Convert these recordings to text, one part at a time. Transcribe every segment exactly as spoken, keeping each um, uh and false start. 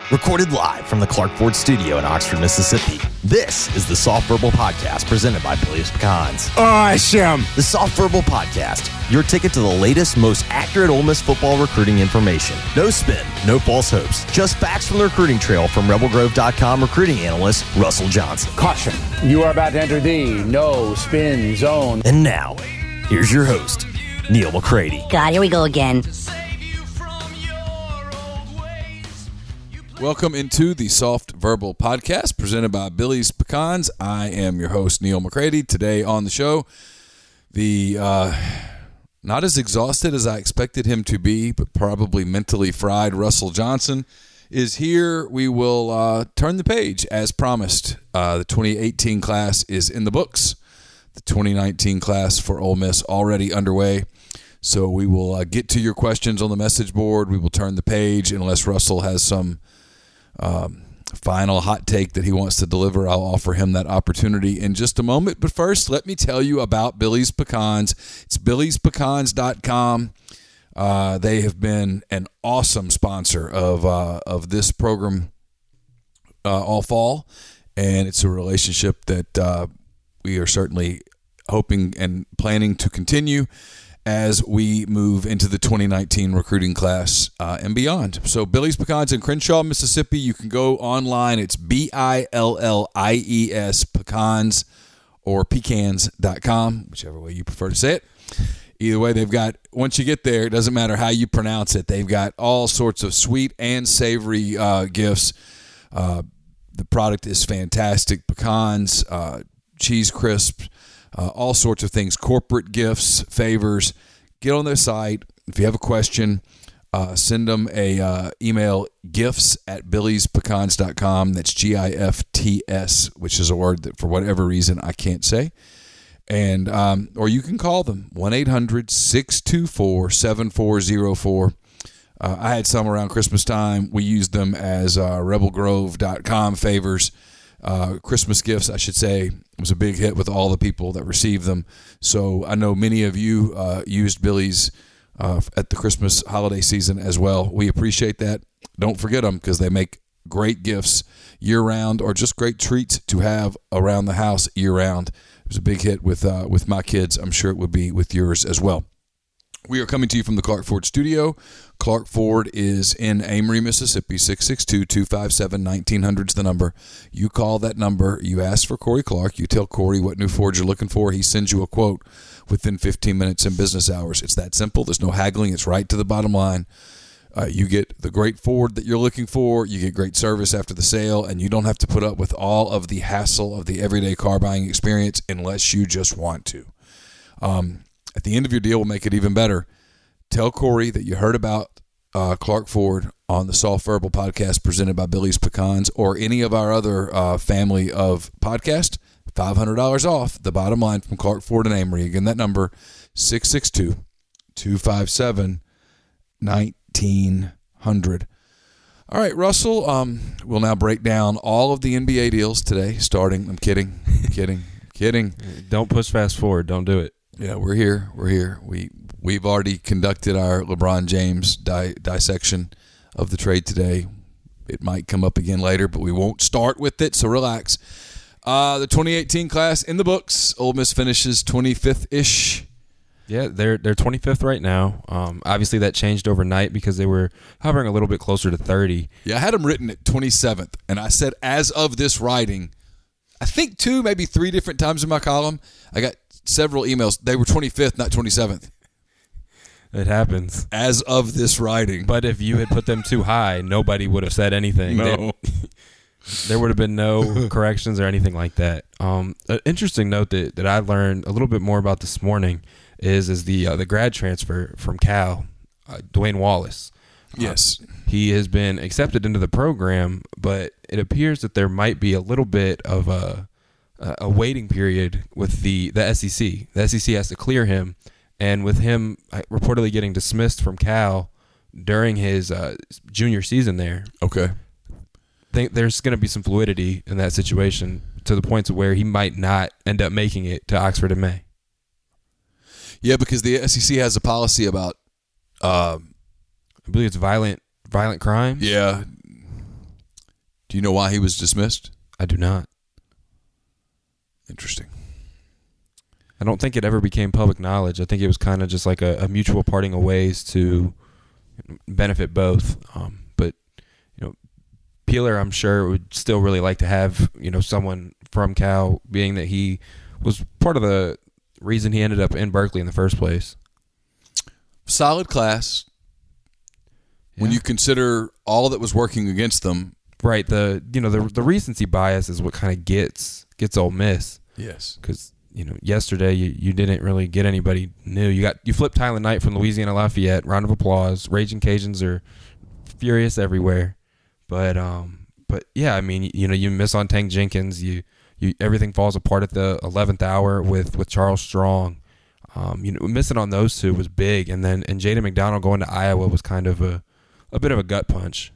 Recorded live from the Clark Ford Studio in Oxford, Mississippi, this is the Soft Verbal Podcast presented by Billy's Pecans. Awesome! The Soft Verbal Podcast, your ticket to the latest, most accurate Ole Miss football recruiting information. No spin, no false hopes, just facts from the recruiting trail from Rebel Grove dot com recruiting analyst Russell Johnson. Caution, you are about to enter the no spin zone. And now, here's your host, Neil McCready. God, here we go again. Welcome into the Soft Verbal Podcast presented by Billy's Pecans. I am your host, Neil McCready. Today on the show, the uh, not as exhausted as I expected him to be, but probably mentally fried Russell Johnson is here. We will uh, turn the page as promised. Uh, the twenty eighteen class is in the books. The twenty nineteen class for Ole Miss already underway. So we will uh, get to your questions on the message board. We will turn the page unless Russell has some Um, final hot take that he wants to deliver. I'll offer him that opportunity in just a moment. But first, let me tell you about Billy's Pecans. It's Billy's Pecans dot com. Uh, they have been an awesome sponsor of uh, of this program uh, all fall, and it's a relationship that uh, we are certainly hoping and planning to continue as we move into the twenty nineteen recruiting class uh, and beyond. So Billy's Pecans in Crenshaw, Mississippi. You can go online. It's B I L L I E S Pecans or pecans dot com, whichever way you prefer to say it. Either way, they've got, once you get there, it doesn't matter how you pronounce it, they've got all sorts of sweet and savory uh, gifts. Uh, the product is fantastic. Pecans, uh, cheese crisps, Uh, all sorts of things, corporate gifts, favors. Get on their site. If you have a question, uh, send them a uh, email, gifts at billys pecans dot com. That's G I F T S, which is a word that for whatever reason I can't say. And um, or you can call them, one eight hundred six two four seven four zero four. Uh, I had some around Christmas time. We used them as uh, rebel grove dot com favors. Uh, Christmas gifts, I should say. It was a big hit with all the people that received them. So I know many of you uh, used Billy's uh, at the Christmas holiday season as well. We appreciate that. Don't forget them because they make great gifts year-round or just great treats to have around the house year-round. It was a big hit with uh, with my kids. I'm sure it would be with yours as well. We are coming to you from the Clark Ford Studio. Clark Ford is in Amory, Mississippi. six six two, two five seven, one nine zero zero is the number. You call that number. You ask for Corey Clark. You tell Corey what new Ford you're looking for. He sends you a quote within fifteen minutes in business hours. It's that simple. There's no haggling. It's right to the bottom line. Uh, you get the great Ford that you're looking for. You get great service after the sale, and you don't have to put up with all of the hassle of the everyday car buying experience unless you just want to. Um, At the end of your deal, we'll make it even better. Tell Corey that you heard about uh, Clark Ford on the Soft Verbal Podcast presented by Billy's Pecans or any of our other uh, family of podcasts. five hundred dollars off, the bottom line from Clark Ford and Amory. Again, that number, six six two, two five seven, one nine zero zero. All right, Russell, um, we'll now break down all of the N B A deals today, starting, I'm kidding, I'm kidding, I'm kidding. Don't push fast forward. Don't do it. Yeah, we're here. We're here. We we've already conducted our LeBron James di- dissection of the trade today. It might come up again later, but we won't start with it. So relax. Uh, the twenty eighteen class in the books. Ole Miss finishes twenty-fifth ish. Yeah, they're they're twenty-fifth right now. Um, obviously that changed overnight because they were hovering a little bit closer to thirty. Yeah, I had them written at twenty-seventh, and I said as of this writing, I think two, maybe three different times in my column, I got several emails. They were twenty-fifth, not twenty-seventh. It happens. As of this writing. But if you had put them too high, nobody would have said anything. No. There, there would have been no corrections or anything like that. Um, an interesting note that, that I learned a little bit more about this morning is is the uh, the grad transfer from Cal, uh, Dwayne Wallace. Yes. Uh, he has been accepted into the program, but it appears that there might be a little bit of a a waiting period with the, the S E C. The S E C has to clear him, and with him reportedly getting dismissed from Cal during his uh, junior season there, okay, think there's going to be some fluidity in that situation to the point to where he might not end up making it to Oxford in May. Yeah, because the S E C has a policy about, um, I believe it's violent violent crime. yeah, Do you know why he was dismissed? I do not. Interesting. I don't think it ever became public knowledge. I think it was kind of just like a, a mutual parting of ways to benefit both. Um, but, you know, Peeler, I'm sure, would still really like to have, you know, someone from Cal, being that he was part of the reason he ended up in Berkeley in the first place. Solid class. When Yeah. you consider all that was working against them. Right. The you know the the recency bias is what kind of gets gets Ole Miss. Yes. Because you know yesterday you, you didn't really get anybody new. You got you flipped Tyler Knight from Louisiana Lafayette. Round of applause. Raging Cajuns are furious everywhere. But um but yeah, I mean you know you miss on Tank Jenkins. You you everything falls apart at the eleventh hour with with Charles Strong. Um, you know missing on those two was big, and then and Jaden McDonald going to Iowa was kind of a a bit of a gut punch.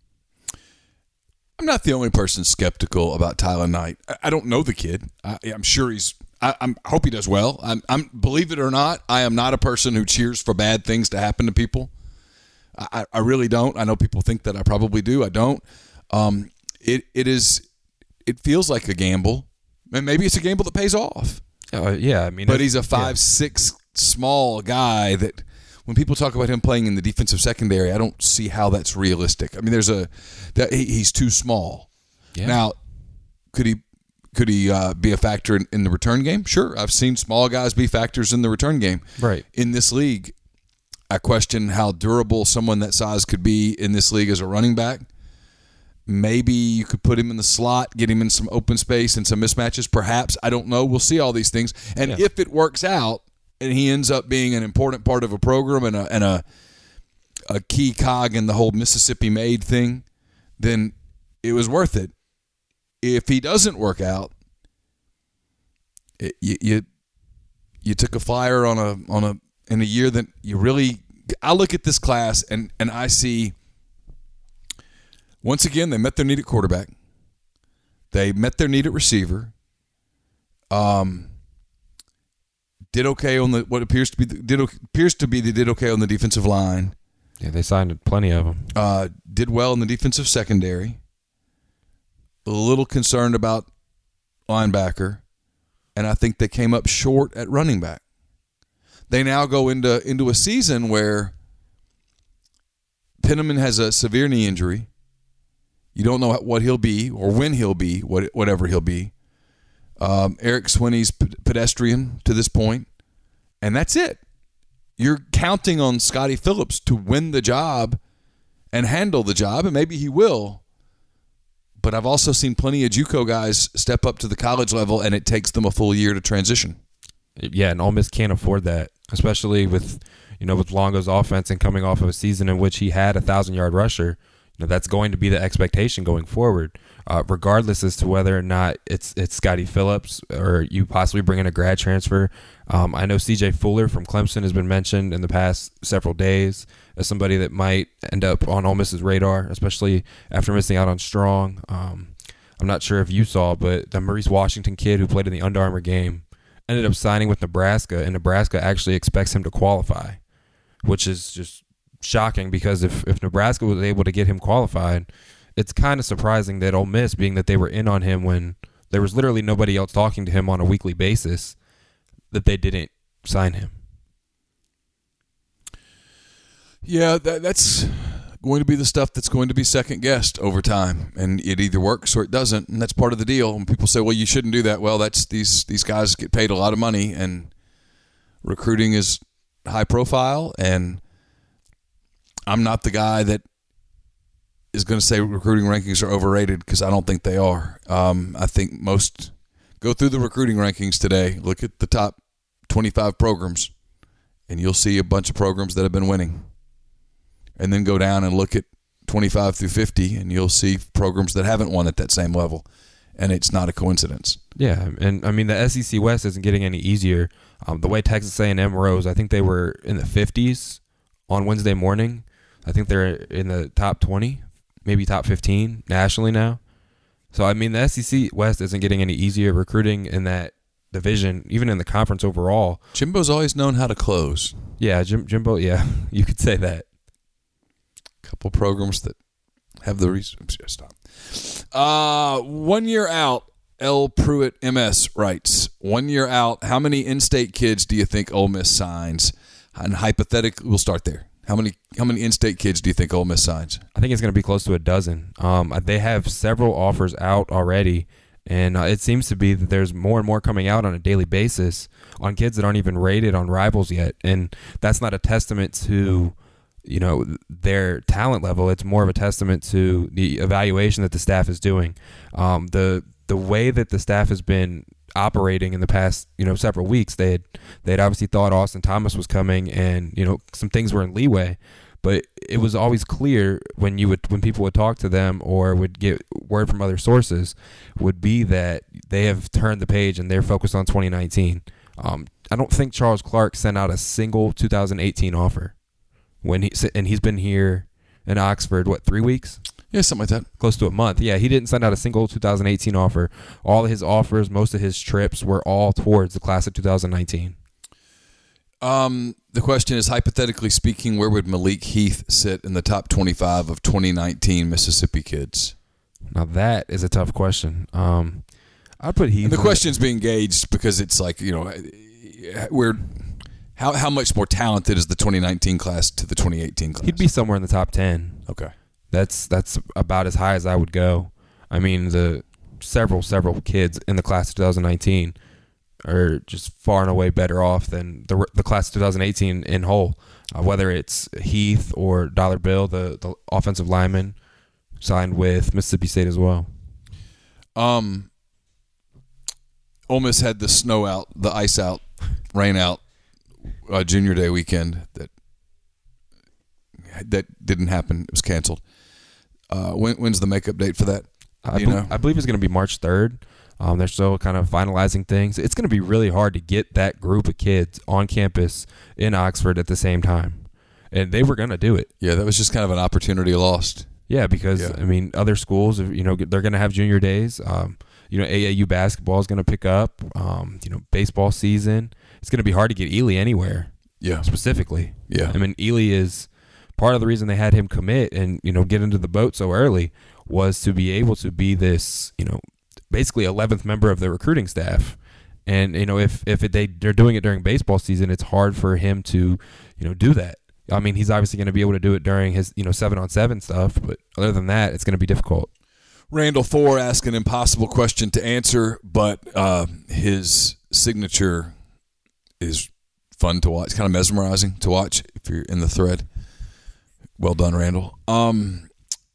I'm not the only person skeptical about Tyler Knight. I, I don't know the kid. I, I'm sure he's. I, I'm, I hope he does well. I'm, I'm. Believe it or not, I am not a person who cheers for bad things to happen to people. I, I really don't. I know people think that I probably do. I don't. Um, it it is. It feels like a gamble, and maybe it's a gamble that pays off. Uh, yeah, I mean, But he's a five yeah. six small guy that. When people talk about him playing in the defensive secondary, I don't see how that's realistic. I mean, there's a that he, he's too small. Yeah. Now, could he could he uh, be a factor in, in the return game? Sure, I've seen small guys be factors in the return game. Right. In this league, I question how durable someone that size could be in this league as a running back. Maybe you could put him in the slot, get him in some open space and some mismatches. Perhaps, I don't know. We'll see all these things, and Yeah. if it works out. And he ends up being an important part of a program and a and a a key cog in the whole Mississippi Made thing, then it was worth it. If he doesn't work out, it, you, you you took a flyer on a on a in a year that you really. I look at this class and and I see. Once again, they met their need at quarterback. They met their need at receiver. Um. Did okay on the what appears to be the, did appears to be they did okay on the defensive line. Yeah, they signed plenty of them. Uh, did well in the defensive secondary. A little concerned about linebacker, and I think they came up short at running back. They now go into into a season where Penniman has a severe knee injury. You don't know what he'll be or when he'll be, what whatever he'll be. Um, Eric Swinney's pedestrian to this point, and that's it. You're counting on Scotty Phillips to win the job and handle the job, and maybe he will. But I've also seen plenty of JUCO guys step up to the college level, and it takes them a full year to transition. Yeah, and Ole Miss can't afford that, especially with you know with Longo's offense and coming off of a season in which he had a thousand yard rusher. You know that's going to be the expectation going forward. Uh, regardless as to whether or not it's it's Scotty Phillips or you possibly bring in a grad transfer. Um, I know C J Fuller from Clemson has been mentioned in the past several days as somebody that might end up on Ole Miss's radar, especially after missing out on Strong. Um, I'm not sure if you saw, but the Maurice Washington kid who played in the Under Armour game ended up signing with Nebraska, and Nebraska actually expects him to qualify, which is just shocking because if, if Nebraska was able to get him qualified, it's kind of surprising that Ole Miss, being that they were in on him when there was literally nobody else talking to him on a weekly basis, that they didn't sign him. Yeah, that, that's going to be the stuff that's going to be second-guessed over time, and it either works or it doesn't, and that's part of the deal. When people say, well, you shouldn't do that, well, that's these these guys get paid a lot of money, and recruiting is high profile, and I'm not the guy that is going to say recruiting rankings are overrated because I don't think they are. Um, I think most go through the recruiting rankings today, look at the top twenty-five programs, and you'll see a bunch of programs that have been winning. And then go down and look at twenty-five through fifty, and you'll see programs that haven't won at that same level. And it's not a coincidence. Yeah, and I mean the S E C West isn't getting any easier. Um, the way Texas A and M rose, I think they were in the fifties on Wednesday morning. I think they're in the top twenty. Maybe top fifteen nationally now. So, I mean, the S E C West isn't getting any easier. Recruiting in that division, even in the conference overall. Jimbo's always known how to close. Yeah, Jim, Jimbo, yeah, you could say that. A couple programs that have the reason. Stop. Uh, one year out, L. Pruitt M S writes, one year out, how many in-state kids do you think Ole Miss signs? And hypothetically, we'll start there. How many how many in-state kids do you think Ole Miss signs? I think it's going to be close to a dozen. Um, they have several offers out already, and uh, it seems to be that there's more and more coming out on a daily basis on kids that aren't even rated on Rivals yet. And that's not a testament to, you know, their talent level. It's more of a testament to the evaluation that the staff is doing. Um, the the way that the staff has been operating in the past, you know, several weeks, they had they had obviously thought Austin Thomas was coming, and you know, some things were in leeway, but it was always clear when you would when people would talk to them or would get word from other sources, would be that they have turned the page and they're focused on twenty nineteen. Um, I don't think Charles Clark sent out a single two thousand eighteen offer when he and he's been here in Oxford what three weeks. Yeah, something like that. Close to a month. Yeah, he didn't send out a single two thousand eighteen offer. All of his offers, most of his trips were all towards the class of two thousand nineteen. Um, the question is, hypothetically speaking, where would Malik Heath sit in the top twenty-five of twenty nineteen Mississippi kids? Now that is a tough question. Um, I'd put Heath. And the question's being gauged because it's like, you know, we're how how much more talented is the twenty nineteen class to the twenty eighteen class? He'd be somewhere in the top ten. Okay. That's that's about as high as I would go. I mean, the several, several kids in the class of two thousand nineteen are just far and away better off than the the class of two thousand eighteen in whole, uh, whether it's Heath or Dollar Bill, the, the offensive lineman, signed with Mississippi State as well. Um, Ole Miss had the snow out, the ice out, rain out, uh, Junior Day weekend that that didn't happen. It was canceled. Uh, when, when's the makeup date for that? I, you be- know? I believe it's going to be March third. Um, they're still kind of finalizing things. It's going to be really hard to get that group of kids on campus in Oxford at the same time. And they were going to do it. Yeah, that was just kind of an opportunity lost. Yeah, because, Yeah. I mean, other schools, you know, they're going to have junior days. Um, you know, A A U basketball is going to pick up. Um, you know, baseball season. It's going to be hard to get Ely anywhere. Yeah. Specifically. Yeah. I mean, Ely is part of the reason they had him commit and, you know, get into the boat so early was to be able to be this, you know, basically eleventh member of the recruiting staff. And, you know, if, if it, they, they're doing it during baseball season, it's hard for him to, you know, do that. I mean, he's obviously going to be able to do it during his, you know, seven on seven stuff, but other than that, it's going to be difficult. Randall Thor asked an impossible question to answer, but uh, his signature is fun to watch, kind of mesmerizing to watch if you're in the thread. Well done, Randall. Um,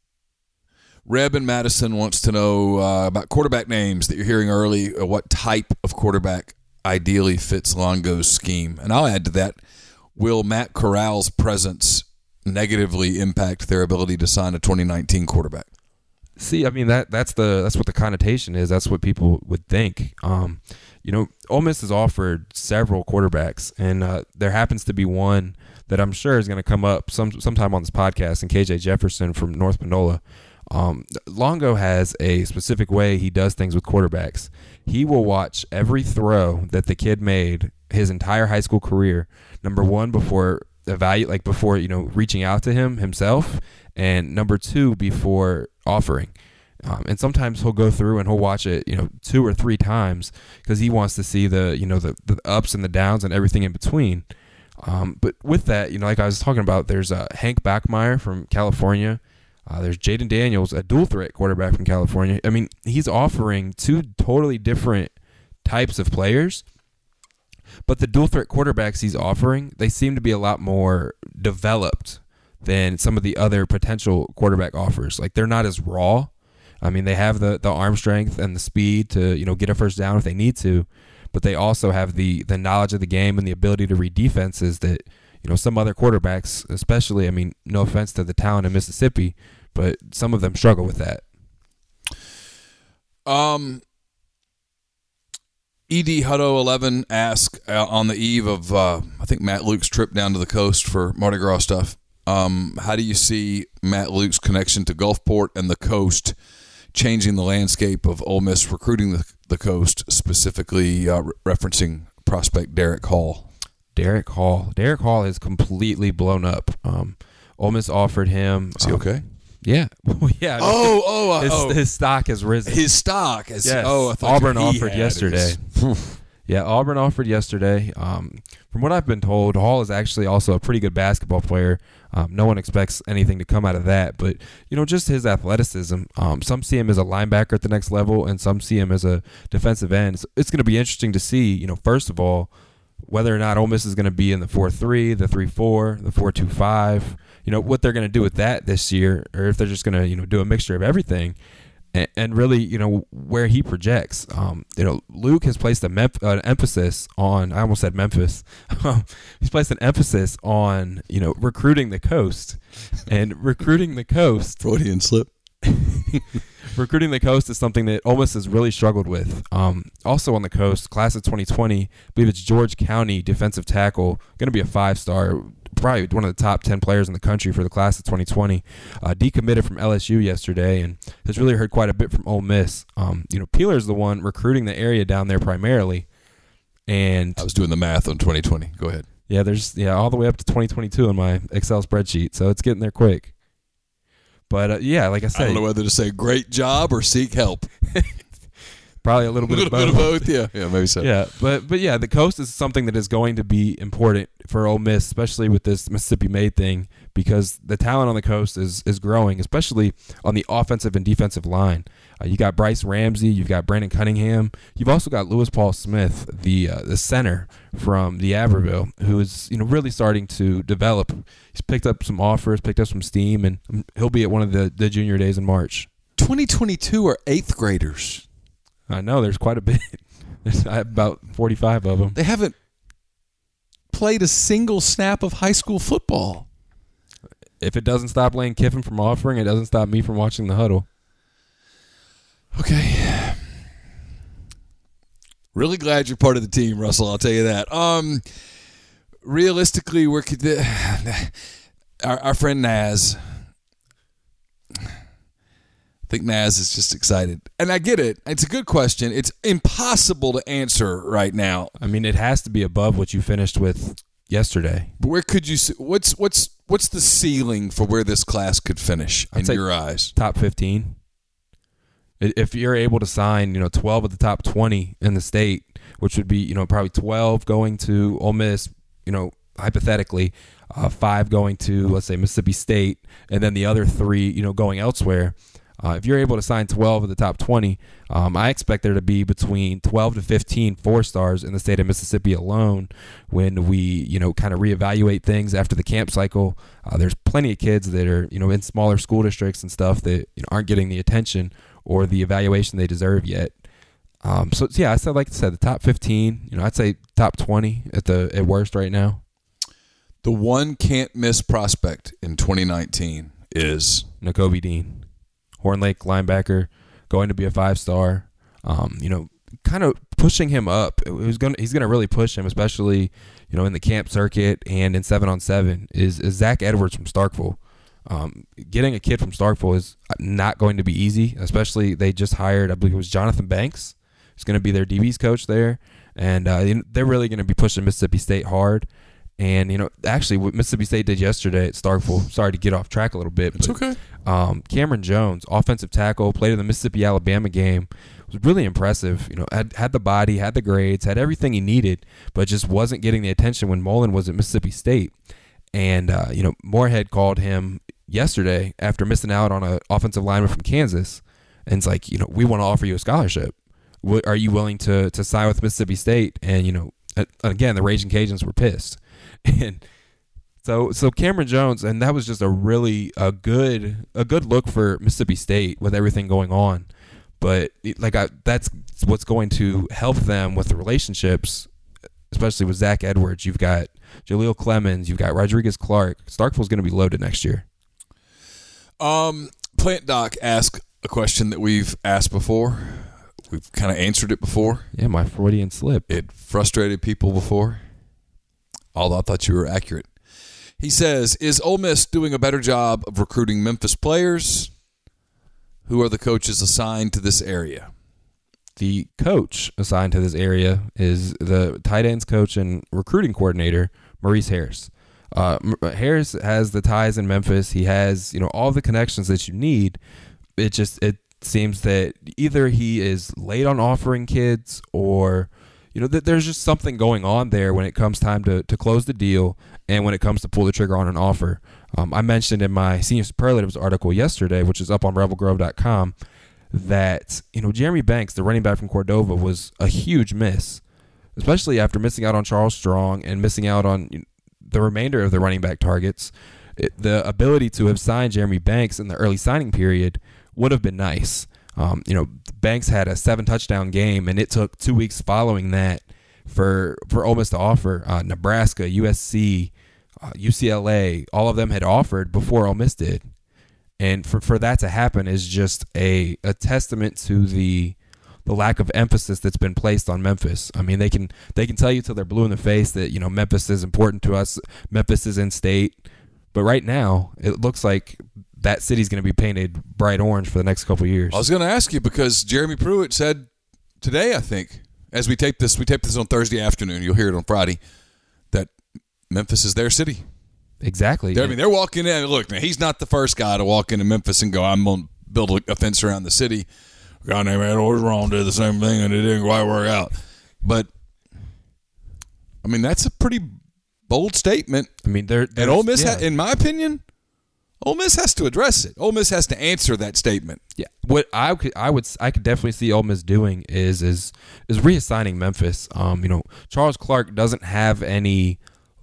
Reb in Madison wants to know uh, about quarterback names that you're hearing early. Uh, what type of quarterback ideally fits Longo's scheme? And I'll add to that, will Matt Corral's presence negatively impact their ability to sign a twenty nineteen quarterback? See, I mean, that that's the that's what the connotation is. That's what people would think. Um, you know, Ole Miss has offered several quarterbacks, and uh, there happens to be one that I'm sure is going to come up some sometime on this podcast, and K J Jefferson from North Panola. Um, Longo has a specific way he does things with quarterbacks. He will watch every throw that the kid made his entire high school career. Number one, before evaluate, like before you know reaching out to him himself, and number two, before offering. Um, and sometimes he'll go through and he'll watch it, you know, two or three times because he wants to see the, you know, the, the ups and the downs and everything in between. Um, but with that, you know, like I was talking about, there's uh, Hank Bachmeier from California. Uh, there's Jaden Daniels, a dual threat quarterback from California. I mean, he's offering two totally different types of players, but the dual threat quarterbacks he's offering, they seem to be a lot more developed than some of the other potential quarterback offers. Like, they're not as raw. I mean, they have the, the arm strength and the speed to, you know, get a first down if they need to, but they also have the the knowledge of the game and the ability to read defenses that, you know, some other quarterbacks, especially, I mean, no offense to the talent in Mississippi, but some of them struggle with that. Um, E D Hutto eleven asked uh, on the eve of, uh, I think, Matt Luke's trip down to the coast for Mardi Gras stuff. Um, how do you see Matt Luke's connection to Gulfport and the coast changing the landscape of Ole Miss recruiting the, the coast, specifically uh, re- referencing prospect Derek Hall? Derek Hall. Derek Hall is completely blown up. Um, Ole Miss offered him. Is he um, okay? Yeah. Well, yeah. Oh, oh, uh, his, oh. his stock has risen. His stock is. Yes. Oh, I thought Auburn he offered had yesterday. his- Yeah, Auburn offered yesterday. Um, from what I've been told, Hall is actually also a pretty good basketball player. Um, no one expects anything to come out of that, but you know, just his athleticism. Um, some see him as a linebacker at the next level, and some see him as a defensive end. So it's going to be interesting to see. You know, first of all, whether or not Ole Miss is going to be in the four three, the three four, the four two five. You know, what they're going to do with that this year, or if they're just going to you know do a mixture of everything. And really, you know, where he projects. Um, you know, Luke has placed a mem- uh, an emphasis on, I almost said Memphis. He's placed an emphasis on, you know, recruiting the coast. And recruiting the coast. Freudian slip. Recruiting the coast is something that Ole Miss has really struggled with. Um, also on the coast, class of twenty twenty, I believe it's George County defensive tackle, going to be a five-star, probably one of the top ten players in the country for the class of twenty twenty. Uh, decommitted from L S U yesterday and has really heard quite a bit from Ole Miss. Um, you know, Peeler's the one recruiting the area down there primarily. And I was doing the math on twenty twenty. Go ahead. Yeah, there's yeah all the way up to twenty twenty-two in my Excel spreadsheet, so it's getting there quick. But uh, yeah, like I said, I don't know whether to say great job or seek help. Probably a little A bit, little of, bit both. of both. Yeah, yeah, maybe so. Yeah, but but yeah, the coast is something that is going to be important for Ole Miss, especially with this Mississippi-made thing, because the talent on the coast is is growing, especially on the offensive and defensive line. Uh, you got Bryce Ramsey, you've got Brandon Cunningham, you've also got Lewis Paul Smith, the uh, the center from the Aberville, who is you know really starting to develop. He's picked up some offers, picked up some steam, and he'll be at one of the, the junior days in March. twenty twenty-two are eighth graders. I know there's quite a bit. There's about forty-five of them. They haven't played a single snap of high school football. If it doesn't stop Lane Kiffin from offering, it doesn't stop me from watching the huddle. Okay. Really glad you're part of the team, Russell. I'll tell you that. Um, realistically, we're our, our friend Naz. I think Naz is just excited. And I get it. It's a good question. It's impossible to answer right now. I mean, it has to be above what you finished with yesterday. But where could you see, what's what's what's the ceiling for where this class could finish in I'd say your eyes? Top fifteen. If you're able to sign, you know, twelve of the top twenty in the state, which would be, you know, probably twelve going to Ole Miss, you know, hypothetically, uh, five going to, let's say, Mississippi State, and then the other three, you know, going elsewhere. Uh, if you're able to sign twelve of the top twenty, um, I expect there to be between twelve to fifteen four-stars in the state of Mississippi alone when we, you know, kind of reevaluate things after the camp cycle. Uh, there's plenty of kids that are, you know, in smaller school districts and stuff that you know, aren't getting the attention or the evaluation they deserve yet. Um, so, yeah, I said, like I said, the top fifteen, you know, I'd say top twenty at the at worst right now. The one can't miss prospect in twenty nineteen is Nakobe Dean. Horn Lake linebacker, going to be a five-star. Um, you know, kind of pushing him up. It was going. He's going to really push him, especially you know in the camp circuit and in seven on seven. Is, is Zach Edwards from Starkville? Um, getting a kid from Starkville is not going to be easy. Especially they just hired, I believe it was Jonathan Banks. He's going to be their D B's coach there, and uh, they're really going to be pushing Mississippi State hard. And, you know, actually what Mississippi State did yesterday at Starkville, sorry to get off track a little bit. It's but, okay. Um, Cameron Jones, offensive tackle, played in the Mississippi-Alabama game, was really impressive. You know, had, had the body, had the grades, had everything he needed, but just wasn't getting the attention when Mullen was at Mississippi State. And, uh, you know, Moorhead called him yesterday after missing out on an offensive lineman from Kansas. And it's like, you know, we want to offer you a scholarship. What, are you willing to to sign with Mississippi State? And, you know, again, the Raging Cajuns were pissed. And so so Cameron Jones, and that was just a really a good a good look for Mississippi State with everything going on. But like I, that's what's going to help them with the relationships, especially with Zach Edwards. You've got Jaleel Clemens, you've got Rodriguez Clark. Starkville's going to be loaded next year. Um, Plant Doc asked a question that we've asked before. We've kind of answered it before. Yeah, my Freudian slip. It frustrated people before. Although I thought you were accurate. He says, is Ole Miss doing a better job of recruiting Memphis players? Who are the coaches assigned to this area? The coach assigned to this area is the tight ends coach and recruiting coordinator, Maurice Harris. Uh, Harris has the ties in Memphis. He has, you know, all the connections that you need. It just it seems that either he is late on offering kids, or you know that there's just something going on there when it comes time to to close the deal and when it comes to pull the trigger on an offer. Um, I mentioned in my Senior Superlatives article yesterday, which is up on rebel grove dot com, that you know Jeremy Banks, the running back from Cordova, was a huge miss, especially after missing out on Charles Strong and missing out on the remainder of the running back targets. It, the ability to have signed Jeremy Banks in the early signing period would have been nice. Um, you know, Banks had a seven touchdown game, and it took two weeks following that for for Ole Miss to offer. Uh, Nebraska, U S C, uh, U C L A, all of them had offered before Ole Miss did. And for, for that to happen is just a, a testament to the the lack of emphasis that's been placed on Memphis. I mean, they can they can tell you till they're blue in the face that, you know, Memphis is important to us. Memphis is in state. But right now, it looks like that city's going to be painted bright orange for the next couple of years. I was going to ask you because Jeremy Pruitt said today, I think, as we tape this, we tape this on Thursday afternoon. You'll hear it on Friday, that Memphis is their city. Exactly. They're, I mean, they're walking in. Look, now, he's not the first guy to walk into Memphis and go, I'm going to build a fence around the city. A guy named Ed Orgeron did the same thing, and it didn't quite work out. But, I mean, that's a pretty bold statement. I mean, they're, and Ole Miss, yeah. ha- in my opinion, Ole Miss has to address it. Ole Miss has to answer that statement. Yeah, what I could, I would, I could definitely see Ole Miss doing is is is reassigning Memphis. Um, you know, Charles Clark doesn't have any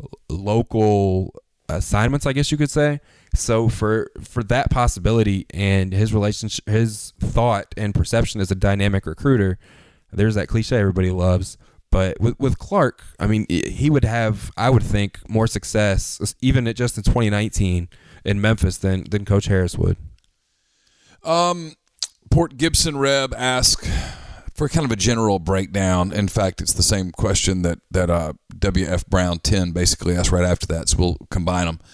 local assignments, I guess you could say. So for for that possibility and his relationship, his thought and perception as a dynamic recruiter, there's that cliche everybody loves. But with with Clark, I mean, he would have, I would think, more success even at just in twenty nineteen in Memphis than than Coach Harris would. Um, Port Gibson Reb asked for kind of a general breakdown. In fact, it's the same question that that uh, W F Brown ten basically asked right after that. So we'll combine them.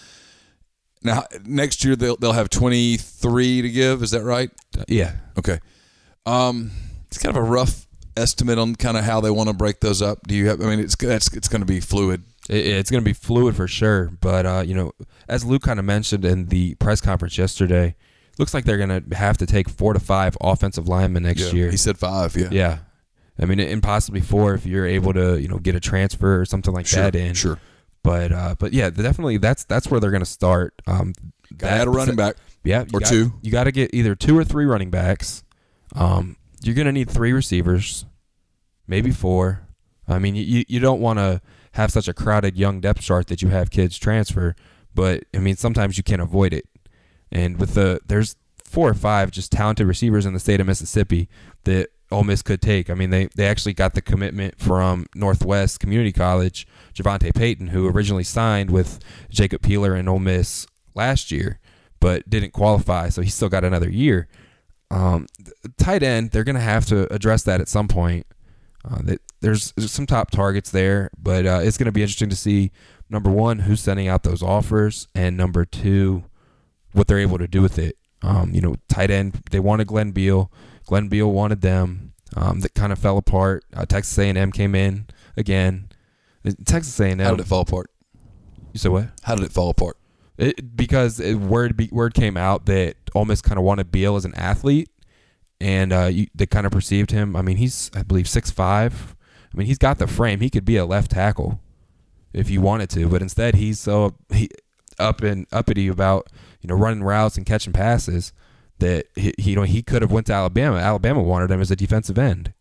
Now next year they'll they'll have twenty-three to give. Is that right? Yeah. Okay. Um, it's kind of a rough estimate on kind of how they want to break those up. Do you have? I mean, it's that's it's going to be fluid. It, it's going to be fluid for sure. But uh, you know, as Luke kind of mentioned in the press conference yesterday, looks like they're going to have to take four to five offensive linemen next Yeah, year. He said five. Yeah. Yeah. I mean, and possibly four if you're able to, you know, get a transfer or something like Sure, that in. Sure. But uh, but yeah, definitely that's that's where they're going to start. Um, Got to add a running back. Yeah, or got, two. You got to get either two or three running backs. Um, you're going to need three receivers, maybe four. I mean, you you don't want to have such a crowded young depth chart that you have kids transfer, but I mean sometimes you can't avoid it. And with the there's four or five just talented receivers in the state of Mississippi that Ole Miss could take. I mean, they, they actually got the commitment from Northwest Community College, Javante Payton, who originally signed with Jacob Peeler and Ole Miss last year, but didn't qualify, so he still got another year. Um, tight end, they're going to have to address that at some point. Uh, that there's, there's some top targets there, but uh, it's going to be interesting to see, number one, who's sending out those offers, and number two, what they're able to do with it. Um, you know, tight end, they wanted Glenn Beal. Glenn Beal wanted them. Um, that kind of fell apart. Uh, Texas A and M came in again. Texas A and M. How did it fall apart? You said what? How did it fall apart? It, because it, word be, word came out that Ole Miss kind of wanted Beal as an athlete, and uh, you, they kind of perceived him. I mean, he's I believe six five. I mean, he's got the frame. He could be a left tackle if you wanted to, but instead he's so he, up and uppity about you know running routes and catching passes that he, he you know he could have went to Alabama. Alabama wanted him as a defensive end.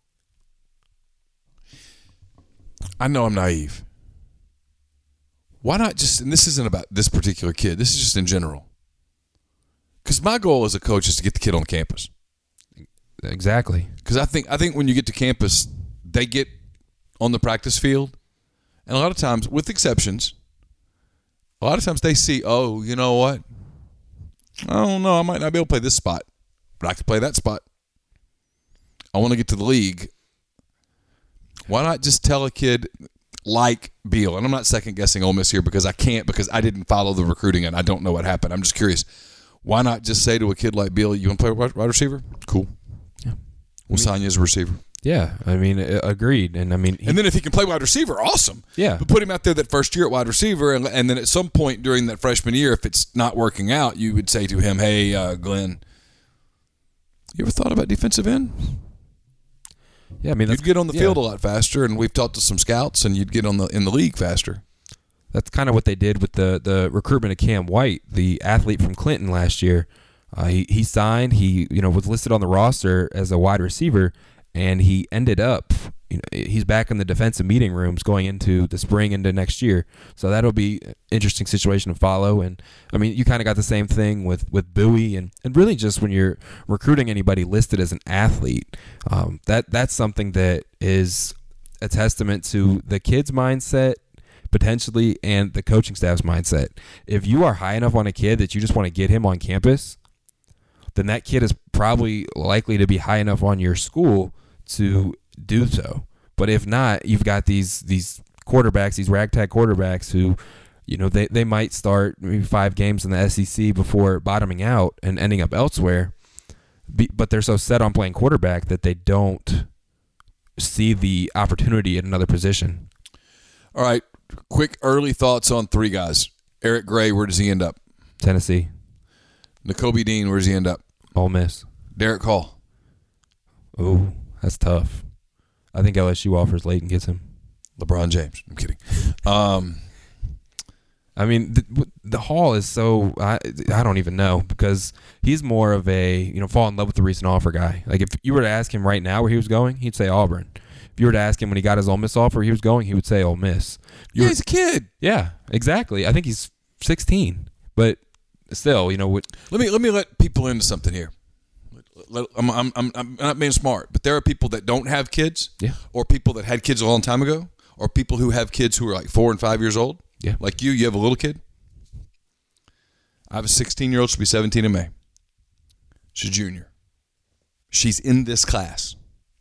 I know I'm naive. Why not just, and this isn't about this particular kid, this is just in general. Because my goal as a coach is to get the kid on campus. Exactly. Because I think I think when you get to campus, they get on the practice field, and a lot of times, with exceptions, a lot of times they see, oh, you know what? I don't know, I might not be able to play this spot, but I can play that spot. I want to get to the league. Why not just tell a kid like Beal, and I'm not second-guessing Ole Miss here because I can't, because I didn't follow the recruiting and I don't know what happened. I'm just curious. Why not just say to a kid like Beal, you want to play wide receiver? Cool. Yeah. We'll sign you as a receiver. Yeah, I mean, uh, agreed. And I mean, he, and then if he can play wide receiver, awesome. Yeah. But put him out there that first year at wide receiver, and, and then at some point during that freshman year, if it's not working out, you would say to him, hey, uh, Glenn, you ever thought about defensive end? Yeah, I mean, that's, you'd get on the yeah. field a lot faster, and we've talked to some scouts, and you'd get on the in the league faster. That's kind of what they did with the, the recruitment of Cam White, the athlete from Clinton last year. Uh, he he signed. He you know was listed on the roster as a wide receiver, and he ended up. You know, he's back in the defensive meeting rooms going into the spring into next year. So that'll be an interesting situation to follow. And I mean, you kind of got the same thing with with Bowie, and, and really just when you're recruiting anybody listed as an athlete, um, that that's something that is a testament to the kid's mindset. Potentially, and the coaching staff's mindset. If you are high enough on a kid that you just want to get him on campus, then that kid is probably likely to be high enough on your school to do so. But if not, you've got these these quarterbacks, these ragtag quarterbacks who, you know, they, they might start maybe five games in the S E C before bottoming out and ending up elsewhere. But they're so set on playing quarterback that they don't see the opportunity at another position. All right. Quick early thoughts on three guys. Eric Gray, where does he end up? Tennessee. Nakobe Dean, where does he end up? Ole Miss. Derek Hall. Ooh, that's tough. I think L S U offers late and gets him. LeBron James. I'm kidding. Um, I mean, the, the Hall is so I I don't even know because he's more of a you know fall in love with the recent offer guy. Like if you were to ask him right now where he was going, he'd say Auburn. If you were to ask him when he got his Ole Miss offer, he was going, he would say Ole Miss. Yeah, he's a kid. Yeah, exactly. I think he's sixteen, but still, you know what? Let me let me let people into something here. Let, I'm, I'm I'm I'm not being smart, but there are people that don't have kids, yeah, or people that had kids a long time ago, or people who have kids who are like four and five years old. Yeah, like you, you have a little kid. I have a sixteen-year-old. She'll be seventeen in May. She's a junior. She's in this class.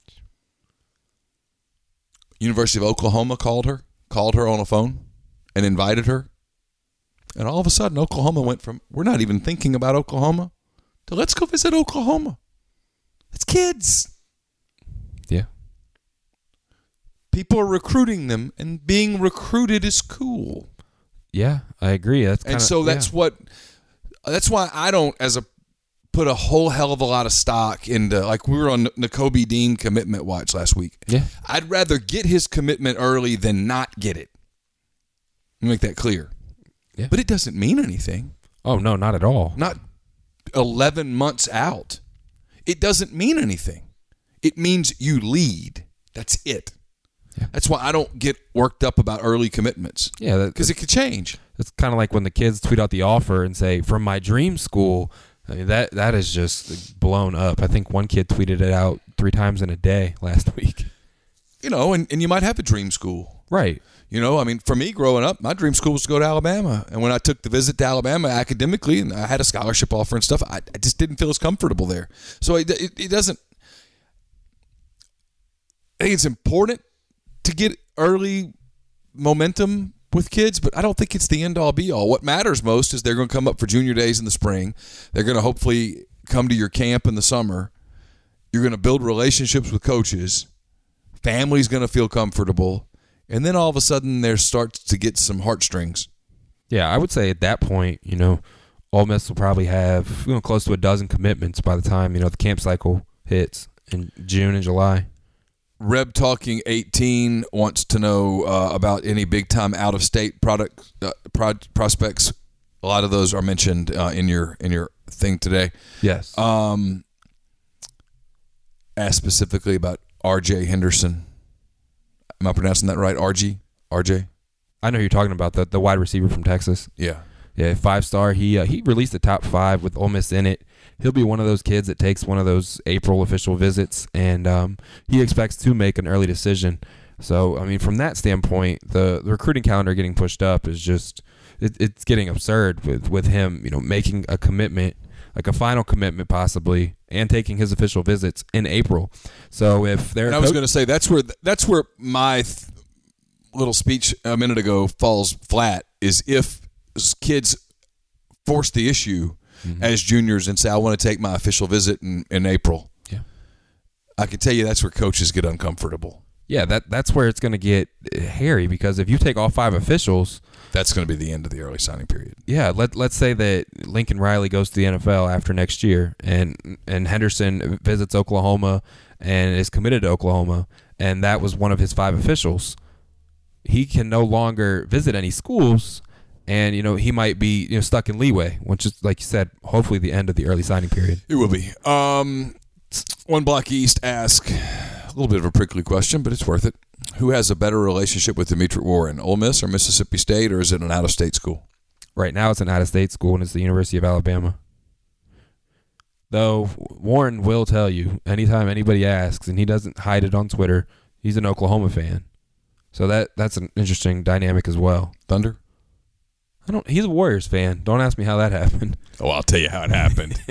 University of Oklahoma called her, called her on a phone, and invited her. And all of a sudden, Oklahoma went from, we're not even thinking about Oklahoma, to let's go visit Oklahoma. It's kids. Yeah. People are recruiting them, and being recruited is cool. Yeah, I agree. That's kinda, and so that's yeah. what, that's why I don't, as a, put a whole hell of a lot of stock into, like we were on Nakobe Dean commitment watch last week. Yeah. I'd rather get his commitment early than not get it. Let me make that clear. Yeah. But it doesn't mean anything. Oh, no, not at all. Not eleven months out. It doesn't mean anything. It means you lead. That's it. Yeah. That's why I don't get worked up about early commitments. Yeah. Because it could change. It's kind of like when the kids tweet out the offer and say, from my dream school. I mean, that that is just blown up. I think one kid tweeted it out three times in a day last week. You know, and, and you might have a dream school. Right. You know, I mean, for me growing up, my dream school was to go to Alabama. And when I took the visit to Alabama academically and I had a scholarship offer and stuff, I, I just didn't feel as comfortable there. So it, it, it doesn't – I think it's important to get early momentum with kids, but I don't think it's the end-all, be-all. What matters most is they're going to come up for junior days in the spring. They're going to hopefully come to your camp in the summer. You're going to build relationships with coaches. Family's going to feel comfortable. And then all of a sudden there starts to get some heartstrings. Yeah, I would say at that point, you know, Ole Miss will probably have you know, close to a dozen commitments by the time, you know, the camp cycle hits in June and July. Reb Talking eighteen wants to know uh, about any big-time out-of-state product uh, pro- prospects. A lot of those are mentioned uh, in your in your thing today. Yes. Um, asked specifically about R J Henderson. Am I pronouncing that right? R G? R J? I know who you're talking about, the, the wide receiver from Texas. Yeah. Yeah, five-star. He uh, he released the top five with Ole Miss in it. He'll be one of those kids that takes one of those April official visits, and um, he expects to make an early decision. So, I mean, from that standpoint, the, the recruiting calendar getting pushed up is just it, it's getting absurd with, with him, you know, making a commitment, like a final commitment possibly, and taking his official visits in April. So if they're, and I was going to say that's where that's where my th- little speech a minute ago falls flat. Is if kids force the issue. Mm-hmm. As juniors and say, I want to take my official visit in, in April. Yeah. I can tell you that's where coaches get uncomfortable. Yeah, that that's where it's going to get hairy, because if you take all five officials, that's going to be the end of the early signing period. Yeah, let let's say that Lincoln Riley goes to the N F L after next year, and and Henderson visits Oklahoma and is committed to Oklahoma, and that was one of his five officials. He can no longer visit any schools, and you know he might be you know stuck in leeway, which is, like you said, hopefully the end of the early signing period. It will be. Um, One Block East asks a little bit of a prickly question, but it's worth it. Who has a better relationship with Demetric Warren, Ole Miss or Mississippi State, or is it an out-of-state school? Right now it's an out-of-state school, and it's the University of Alabama. Though Warren will tell you, anytime anybody asks, and he doesn't hide it on Twitter, he's an Oklahoma fan. So that that's an interesting dynamic as well. Thunder? I don't. He's a Warriors fan. Don't ask me how that happened. Oh, I'll tell you how it happened.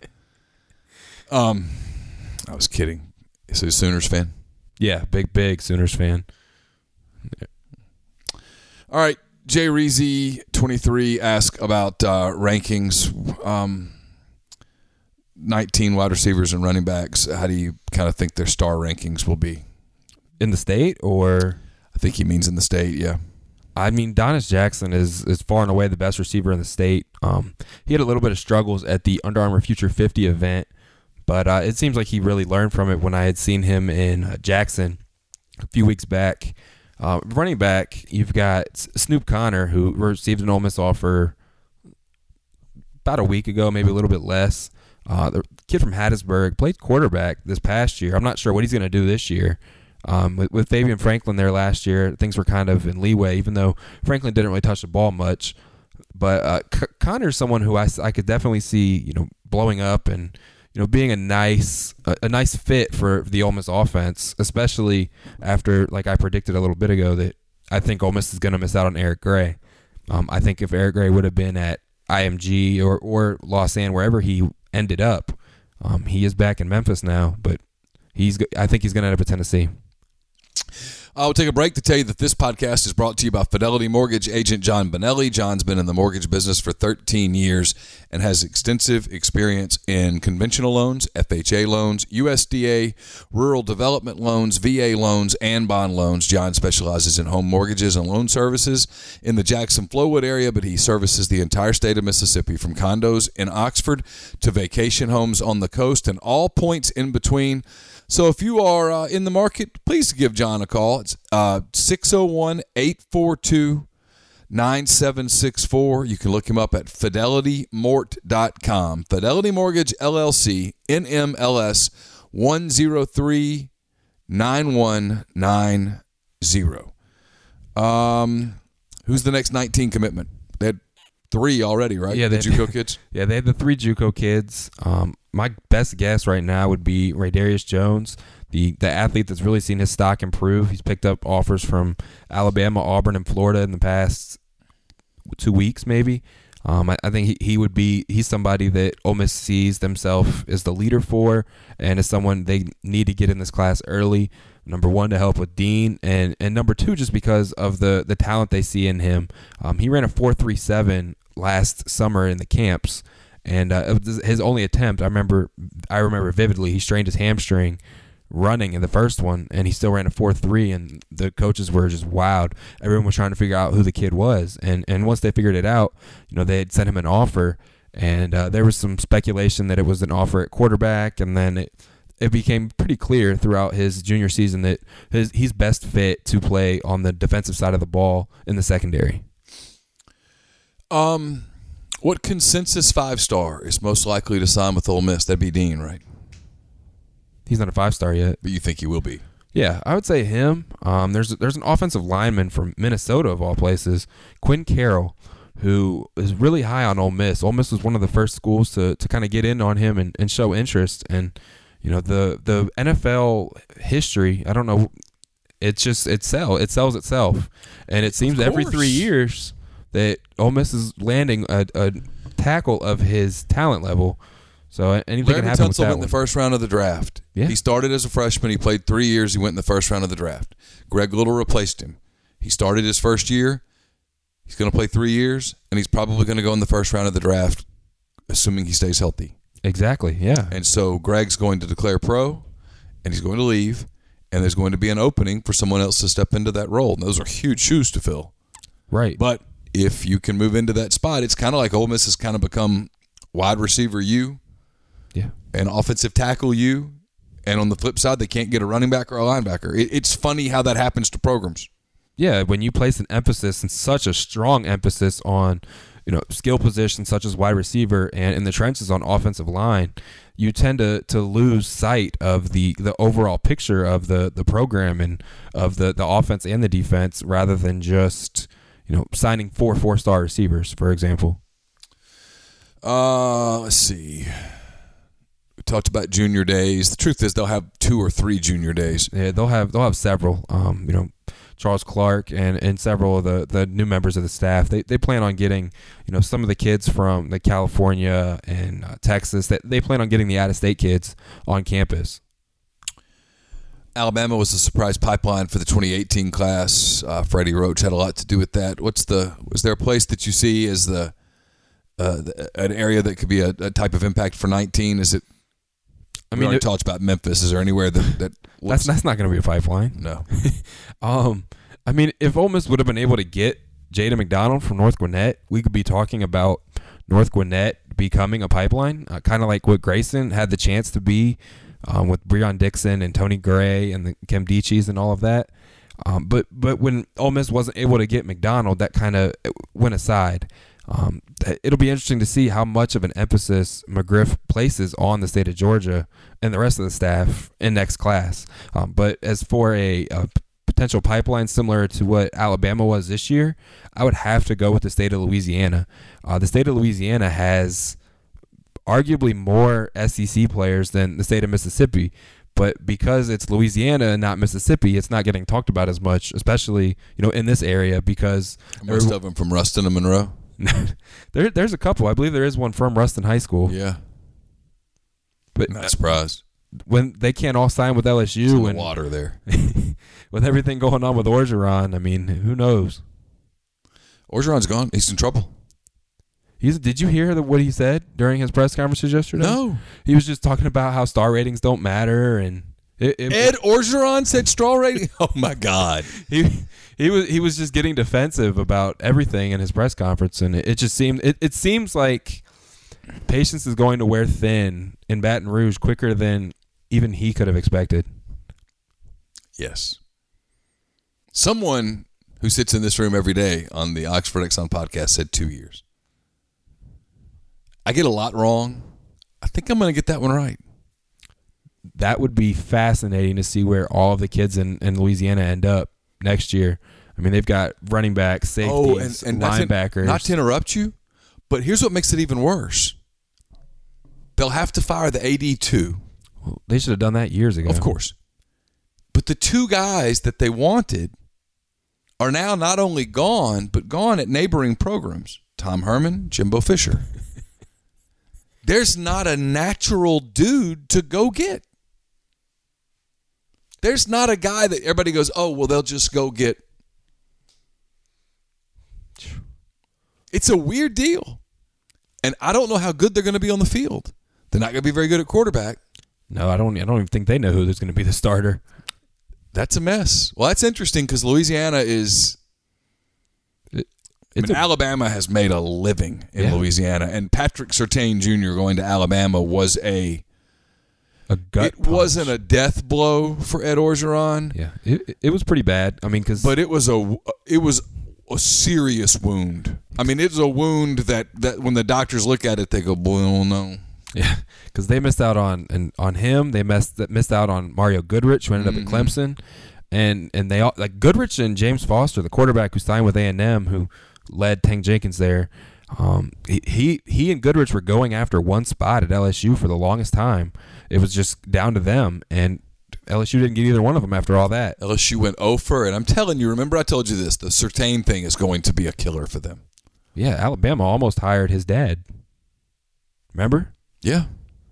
um, I was kidding. Is he a Sooners fan? Yeah, big, big Sooners fan. Yeah. All right, Jay Reezy, twenty-three, asked about uh, rankings. Um, nineteen wide receivers and running backs. How do you kind of think their star rankings will be? In the state, or? I think he means in the state, yeah. I mean, Donis Jackson is, is far and away the best receiver in the state. Um, he had a little bit of struggles at the Under Armour Future fifty event, but uh, it seems like he really learned from it when I had seen him in uh, Jackson a few weeks back. Uh, running back, you've got Snoop Connor, who received an Ole Miss offer about a week ago, maybe a little bit less. Uh, the kid from Hattiesburg played quarterback this past year. I'm not sure what he's going to do this year. Um, with, with Fabian Franklin there last year, things were kind of in leeway, even though Franklin didn't really touch the ball much. But uh, C- Connor's someone who I, I could definitely see, you know, blowing up and, you know, being a nice a, a nice fit for the Ole Miss offense, especially after, like I predicted a little bit ago, that I think Ole Miss is going to miss out on Eric Gray. Um, I think if Eric Gray would have been at I M G or, or Lausanne, wherever he ended up, um, he is back in Memphis now, but he's I think he's going to end up at Tennessee. I'll take a break to tell you that this podcast is brought to you by Fidelity Mortgage agent John Bonelli. John's been in the mortgage business for thirteen years and has extensive experience in conventional loans, F H A loans, U S D A, rural development loans, V A loans, and bond loans. John specializes in home mortgages and loan services in the Jackson-Flowood area, but he services the entire state of Mississippi, from condos in Oxford to vacation homes on the coast and all points in between. So if you are uh, in the market, please give John a call. It's uh, six oh one, eight four two, nine seven six four. You can look him up at fidelity mort dot com. Fidelity Mortgage, L L C, N M L S one zero three nine one nine zero. Um, who's the next nineteen commitment? They had three already, right? Yeah, the they, JUCO kids? Yeah, they had the three JUCO kids. Um, my best guess right now would be Raydarius Jones, the, the athlete that's really seen his stock improve. He's picked up offers from Alabama, Auburn, and Florida in the past two weeks, maybe. Um, I, I think he, he would be, he's somebody that Ole Miss sees themselves as the leader for, and is someone they need to get in this class early. Number one, to help with Dean, and, and number two, just because of the, the talent they see in him. Um, he ran a four three seven last summer in the camps, and uh, it was his only attempt. I remember, I remember vividly. He strained his hamstring running in the first one, and he still ran a four three, and the coaches were just wowed. Everyone was trying to figure out who the kid was, and and once they figured it out, you know, they had sent him an offer, and uh, there was some speculation that it was an offer at quarterback, and then it. It became pretty clear throughout his junior season that his, he's best fit to play on the defensive side of the ball in the secondary. Um, what consensus five-star is most likely to sign with Ole Miss? That'd be Dean, right? He's not a five-star yet. But you think he will be? Yeah, I would say him. Um, there's there's an offensive lineman from Minnesota, of all places, Quinn Carroll, who is really high on Ole Miss. Ole Miss was one of the first schools to, to kind of get in on him and, and show interest. And you know, the the N F L history, I don't know, it's just it sell it sells itself, and it seems every three years that Ole Miss is landing a, a tackle of his talent level. So anything Larry can happen Tunsil with that went in one. the first round of the draft. Yeah. He started as a freshman. He played three years. He went in the first round of the draft. Greg Little replaced him. He started his first year. He's going to play three years, and he's probably going to go in the first round of the draft, assuming he stays healthy. Exactly, yeah. And so Greg's going to declare pro, and he's going to leave, and there's going to be an opening for someone else to step into that role. And those are huge shoes to fill. Right. But if you can move into that spot, it's kind of like Ole Miss has kind of become wide receiver you, yeah, and offensive tackle you, and on the flip side, they can't get a running back or a linebacker. It, it's funny how that happens to programs. Yeah, when you place an emphasis and such a strong emphasis on, you know, skill positions such as wide receiver and in the trenches on offensive line, you tend to, to lose sight of the, the overall picture of the, the program and of the, the offense and the defense rather than just, you know, signing four four-star receivers, for example. Uh, let's see. We talked about junior days. The truth is they'll have two or three junior days. Yeah, they'll have they'll have several. Um, you know, Charles Clark and, and several of the, the new members of the staff. They they plan on getting, you know, some of the kids from the California and uh, Texas. That they plan on getting the out-of-state kids on campus. Alabama was a surprise pipeline for the twenty eighteen class. Uh, Freddie Roach had a lot to do with that. What's the was there a place that you see as the, uh, the an area that could be a, a type of impact for nineteen? Is it? I mean, we already talked about Memphis. Is there anywhere that that that's that's not going to be a pipeline? No. um, I mean, if Ole Miss would have been able to get Jaden McDonald from North Gwinnett, we could be talking about North Gwinnett becoming a pipeline, uh, kind of like what Grayson had the chance to be. Um, with Breon Dixon and Tony Gray and the Kim Deechees and all of that. Um, but but when Ole Miss wasn't able to get McDonald, that kind of went aside. Um, it'll be interesting to see how much of an emphasis McGriff places on the state of Georgia and the rest of the staff in next class. Um, but as for a, a potential pipeline similar to what Alabama was this year, I would have to go with the state of Louisiana. Uh, the state of Louisiana has arguably more S E C players than the state of Mississippi, but because it's Louisiana and not Mississippi, it's not getting talked about as much, especially, you know, in this area because most of them from Ruston and Monroe. there, there's a couple. I believe there is one from Ruston High School. Yeah, but I'm not surprised when they can't all sign with L S U and the water there. With everything going on with Orgeron, I mean, who knows? Orgeron's gone. He's in trouble. He's, did you hear the, what he said during his press conferences yesterday? No. He was just talking about how star ratings don't matter, and it, it, Ed Orgeron said star rating. Oh my God. He he was he was just getting defensive about everything in his press conference, and it, it just seemed it, it seems like patience is going to wear thin in Baton Rouge quicker than even he could have expected. Yes. Someone who sits in this room every day on the Oxford Exxon podcast said two years. I get a lot wrong. I think I'm going to get that one right. That would be fascinating to see where all of the kids in, in Louisiana end up next year. I mean, they've got running backs, safeties, oh, and, and linebackers. Not to, not to interrupt you, but here's what makes it even worse. They'll have to fire the A D too. Well, they should have done that years ago. Of course. But the two guys that they wanted are now not only gone, but gone at neighboring programs. Tom Herman, Jimbo Fisher. There's not a natural dude to go get. There's not a guy that everybody goes, oh, well, they'll just go get. It's a weird deal. And I don't know how good they're going to be on the field. They're not going to be very good at quarterback. No, I don't I don't even think they know who is going to be the starter. That's a mess. Well, that's interesting because Louisiana is... I mean, a, Alabama has made a living in yeah. Louisiana, and Patrick Surtain Junior going to Alabama was a a gut. It punch. wasn't a death blow for Ed Orgeron. Yeah, it it was pretty bad. I mean, because but it was a it was a serious wound. I mean, it's a wound that, that when the doctors look at it, they go, "Boy, oh no." Yeah, because they missed out on and on him. They missed missed out on Mario Goodrich, who ended mm-hmm. up at Clemson, and and they all like Goodrich and James Foster, the quarterback who signed with A and M, who led Tank Jenkins there. Um, he, he he and Goodrich were going after one spot at L S U for the longest time. It was just down to them, and L S U didn't get either one of them after all that. L S U went oh for, and I'm telling you, remember I told you this, the Surtain thing is going to be a killer for them. Yeah, Alabama almost hired his dad. Remember? Yeah.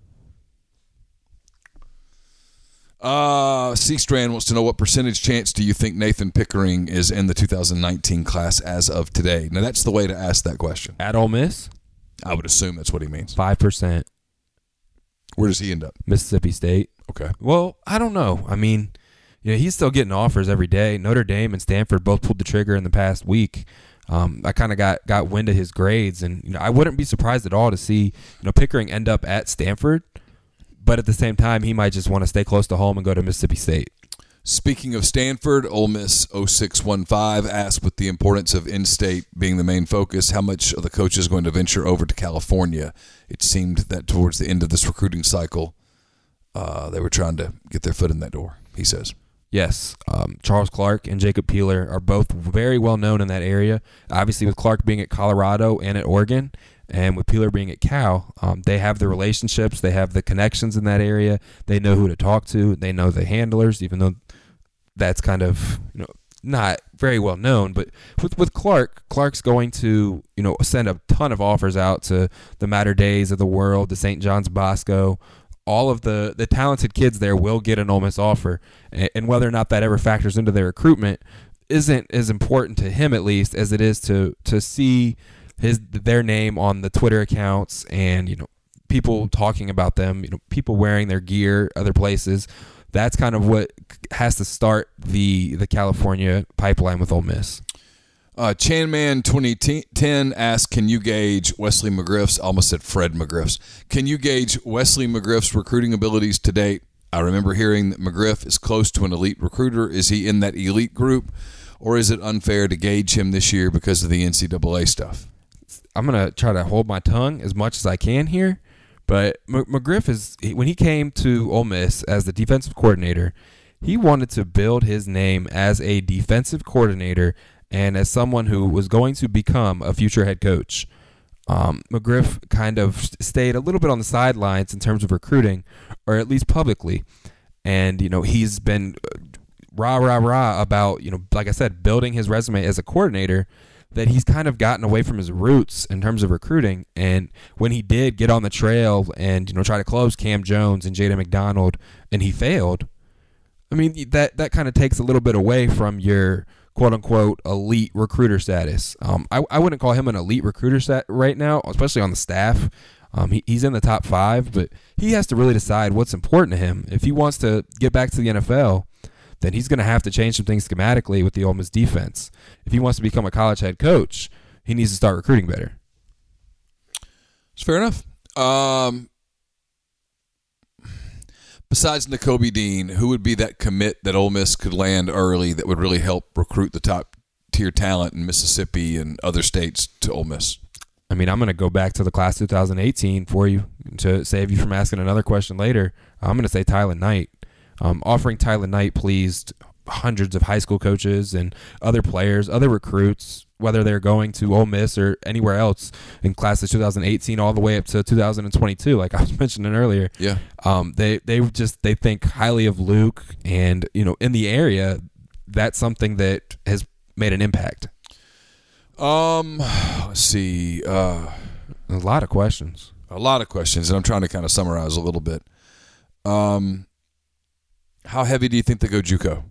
Uh, C. Strand wants to know what percentage chance do you think Nathan Pickering is in the two thousand nineteen class as of today? Now, that's the way to ask that question. At Ole Miss? I would assume that's what he means. five percent. Where does he end up? Mississippi State. Okay. Well, I don't know. I mean, you know, he's still getting offers every day. Notre Dame and Stanford both pulled the trigger in the past week. Um, I kind of got, got wind of his grades, and you know, I wouldn't be surprised at all to see you know Pickering end up at Stanford, but at the same time, he might just want to stay close to home and go to Mississippi State. Speaking of Stanford, Ole Miss oh six one five asked, with the importance of in-state being the main focus, how much are the coaches going to venture over to California? It seemed that towards the end of this recruiting cycle, uh, they were trying to get their foot in that door, he says. Yes, um, Charles Clark and Jacob Peeler are both very well known in that area. Obviously, with Clark being at Colorado and at Oregon, and with Peeler being at Cal, um, they have the relationships, they have the connections in that area. They know who to talk to. They know the handlers, even though that's kind of you know not very well known. But with with Clark, Clark's going to you know send a ton of offers out to the Mater Days of the world, the Saint John's Bosco. All of the, the talented kids there will get an Ole Miss offer, and whether or not that ever factors into their recruitment isn't as important to him, at least, as it is to to see his their name on the Twitter accounts and you know people talking about them, you know people wearing their gear other places. That's kind of what has to start the the California pipeline with Ole Miss. Uh, Chanman twenty ten asked, can you gauge Wesley McGriff's, I almost said Fred McGriff's, can you gauge Wesley McGriff's recruiting abilities to date? I remember hearing that McGriff is close to an elite recruiter. Is he in that elite group, or is it unfair to gauge him this year because of the N C double A stuff? I'm going to try to hold my tongue as much as I can here, but M- McGriff, is when he came to Ole Miss as the defensive coordinator, he wanted to build his name as a defensive coordinator and as someone who was going to become a future head coach. Um, McGriff kind of stayed a little bit on the sidelines in terms of recruiting, or at least publicly. And, you know, he's been rah, rah, rah about, you know, like I said, building his resume as a coordinator, that he's kind of gotten away from his roots in terms of recruiting. And when he did get on the trail and, you know, try to close Cam Jones and Jaden McDonald, and he failed, I mean, that, that kind of takes a little bit away from your quote-unquote elite recruiter status. Um, I, I wouldn't call him an elite recruiter stat right now, especially on the staff. Um, he, he's in the top five, but he has to really decide what's important to him. If he wants to get back to the N F L, then he's going to have to change some things schematically with the Ole Miss defense. If he wants to become a college head coach, he needs to start recruiting better. It's fair enough. Um, besides Nakobe Dean, who would be that commit that Ole Miss could land early that would really help recruit the top tier talent in Mississippi and other states to Ole Miss? I mean, I'm going to go back to the class two thousand eighteen for you to save you from asking another question later. I'm going to say Tylen Knight. Um, offering Tylen Knight pleased hundreds of high school coaches and other players, other recruits, whether they're going to Ole Miss or anywhere else in class of two thousand eighteen all the way up to two thousand twenty-two, like I was mentioning earlier. Yeah. Um, they they just they think highly of Luke, and you know, in the area, that's something that has made an impact. Um, let's see. Uh, a lot of questions. A lot of questions, and I'm trying to kind of summarize a little bit. Um, how heavy do you think they go JUCO?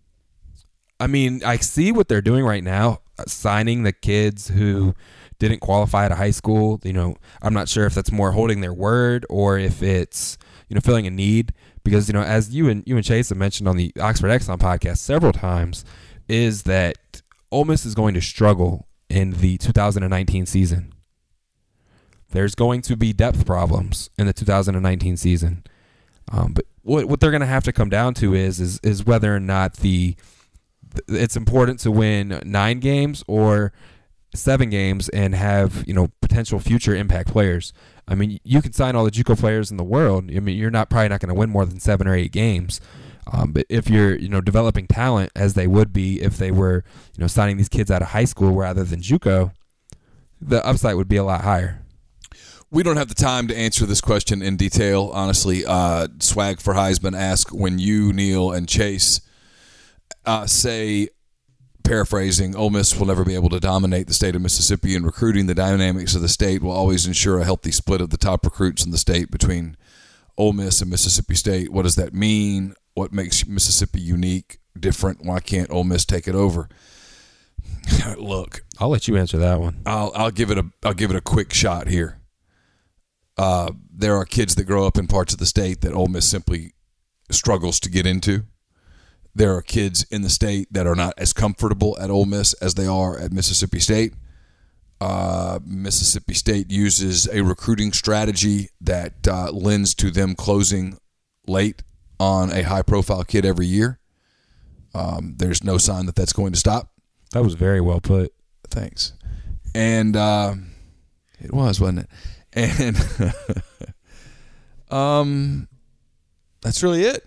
I mean, I see what they're doing right now, signing the kids who didn't qualify at a high school. You know, I'm not sure if that's more holding their word or if it's, you know, filling a need. Because, you know, as you and you and Chase have mentioned on the Oxford Exxon podcast several times, is that Ole Miss is going to struggle in the two thousand nineteen season. There's going to be depth problems in the two thousand nineteen season. Um, but what what they're going to have to come down to is is is whether or not the it's important to win nine games or seven games and have, you know, potential future impact players. I mean, you can sign all the JUCO players in the world. I mean, you're not probably not going to win more than seven or eight games. Um, but if you're, you know, developing talent as they would be if they were, you know, signing these kids out of high school rather than JUCO, the upside would be a lot higher. We don't have the time to answer this question in detail, honestly. Uh, Swag for Heisman asked, when you, Neil, and Chase uh, say, paraphrasing, Ole Miss will never be able to dominate the state of Mississippi in recruiting, the dynamics of the state will always ensure a healthy split of the top recruits in the state between Ole Miss and Mississippi State. What does that mean? What makes Mississippi unique, different? Why can't Ole Miss take it over? Look, I'll let you answer that one. I'll I'll give it a I'll give it a quick shot here. Uh, there are kids that grow up in parts of the state that Ole Miss simply struggles to get into. There are kids in the state that are not as comfortable at Ole Miss as they are at Mississippi State. Uh, Mississippi State uses a recruiting strategy that uh, lends to them closing late on a high-profile kid every year. Um, there's no sign that that's going to stop. That was very well put. Thanks. And uh, it was, wasn't it? And um, that's really it.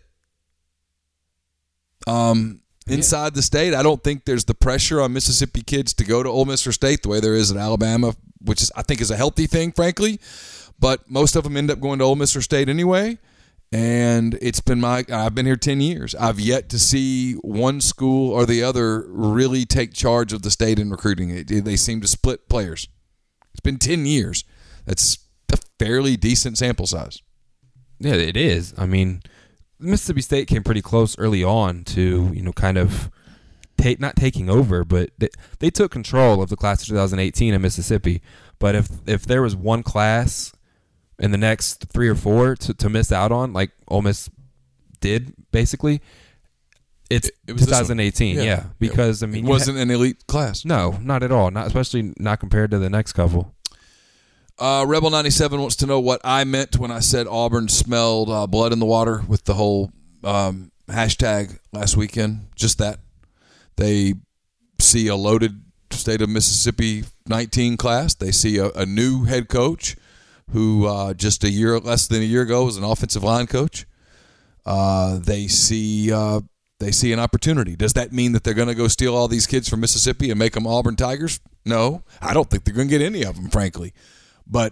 Um, inside the state, I don't think there's the pressure on Mississippi kids to go to Ole Miss or State the way there is in Alabama, which is I think is a healthy thing, frankly. But most of them end up going to Ole Miss or State anyway. And it's been my I've been here ten years. I've yet to see one school or the other really take charge of the state in recruiting. It, they seem to split players. It's been ten years. That's a fairly decent sample size. Yeah, it is. I mean, Mississippi State came pretty close early on to, you know, kind of take not taking over, but they, they took control of the class of two thousand eighteen in Mississippi. But if if there was one class in the next three or four to, to miss out on, like Ole Miss did, basically, it's it, it was twenty eighteen. Yeah, yeah, because I mean, it wasn't ha- an elite class. No, not at all. Not especially not compared to the next couple. Uh, Rebel ninety-seven wants to know what I meant when I said Auburn smelled uh, blood in the water with the whole um, hashtag last weekend. Just that. They see a loaded State of Mississippi nineteen class. They see a, a new head coach who uh, just a year, less than a year ago, was an offensive line coach. Uh, they see uh, they see an opportunity. Does that mean that they're going to go steal all these kids from Mississippi and make them Auburn Tigers? No. I don't think they're going to get any of them, frankly. But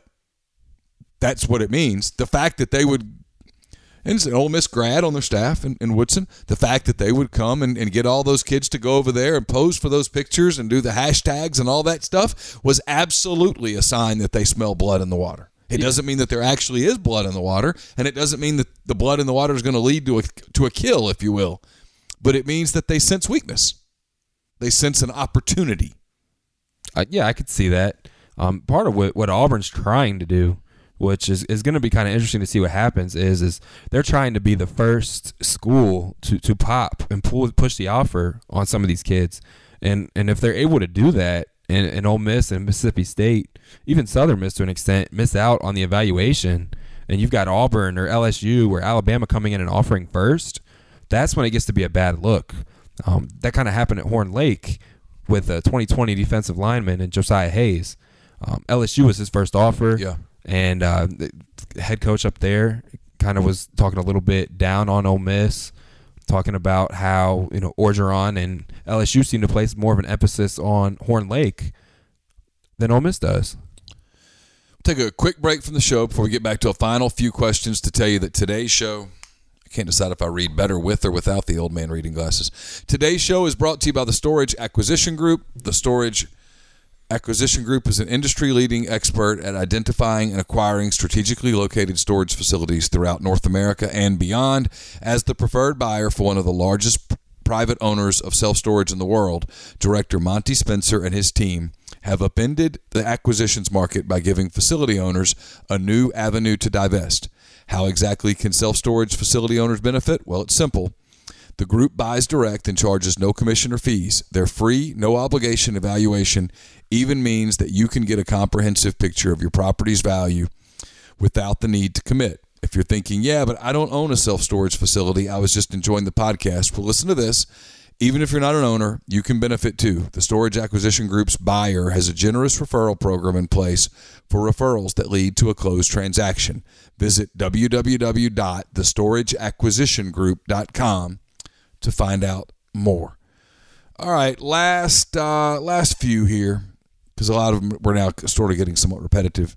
that's what it means. The fact that they would, and it's an Ole Miss grad on their staff in, in Woodson, the fact that they would come and, and get all those kids to go over there and pose for those pictures and do the hashtags and all that stuff was absolutely a sign that they smell blood in the water. It doesn't mean that there actually is blood in the water, and it doesn't mean that the blood in the water is going to lead to a, to a kill, if you will. But it means that they sense weakness. They sense an opportunity. Uh, yeah, I could see that. Um, part of what, what Auburn's trying to do, which is, is going to be kind of interesting to see what happens, is is they're trying to be the first school to, to pop and pull push the offer on some of these kids. And and if they're able to do that, and, and Ole Miss and Mississippi State, even Southern Miss to an extent, miss out on the evaluation, and you've got Auburn or L S U or Alabama coming in and offering first, that's when it gets to be a bad look. Um, that kind of happened at Horn Lake with a twenty twenty defensive lineman and Josiah Hayes. Um, L S U was his first offer, yeah. and uh, the head coach up there kind of was talking a little bit down on Ole Miss, talking about how, you know, Orgeron and L S U seem to place more of an emphasis on Horn Lake than Ole Miss does. Take a quick break from the show before we get back to a final few questions to tell you that today's show, I can't decide if I read better with or without the old man reading glasses. Today's show is brought to you by the Storage Acquisition Group. The Storage Acquisition Group is an industry-leading expert at identifying and acquiring strategically located storage facilities throughout North America and beyond. As the preferred buyer for one of the largest p- private owners of self-storage in the world, Director Monty Spencer and his team have upended the acquisitions market by giving facility owners a new avenue to divest. How exactly can self-storage facility owners benefit? Well, it's simple. The group buys direct and charges no commission or fees. Their free, no-obligation evaluation even means that you can get a comprehensive picture of your property's value without the need to commit. If you're thinking, yeah, but I don't own a self-storage facility, I was just enjoying the podcast, well, listen to this. Even if you're not an owner, you can benefit too. The Storage Acquisition Group's buyer has a generous referral program in place for referrals that lead to a closed transaction. Visit w w w dot the storage acquisition group dot com to find out more. All right, last uh, last few here, because a lot of them we're now sort of getting somewhat repetitive.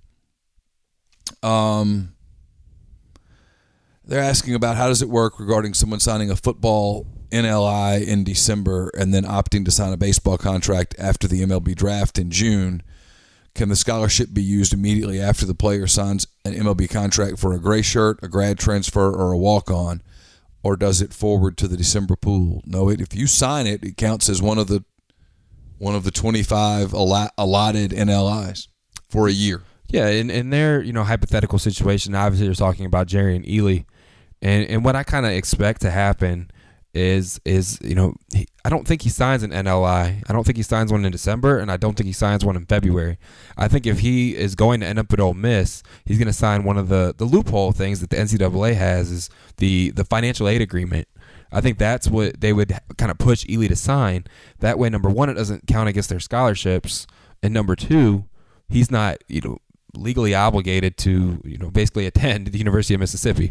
Um, they're asking about how does it work regarding someone signing a football N L I in December and then opting to sign a baseball contract after the M L B draft in June. Can the scholarship be used immediately after the player signs an M L B contract for a gray shirt, a grad transfer, or a walk-on? Or does it forward to the December pool? No, it, if you sign it, it counts as one of the one of the twenty-five allotted N L Is for a year. Yeah, in, in their, you know, hypothetical situation, obviously they're talking about Jerry and Ely. And and what I kind of expect to happen is, is you know, he, I don't think he signs an N L I. I don't think he signs one in December, and I don't think he signs one in February. I think if he is going to end up at Ole Miss, he's going to sign one of the, the loophole things that the N C double A has, is the, the financial aid agreement. I think that's what they would kind of push Ely to sign. That way, number one, it doesn't count against their scholarships, and number two, he's not, you know, legally obligated to, you know, basically attend the University of Mississippi.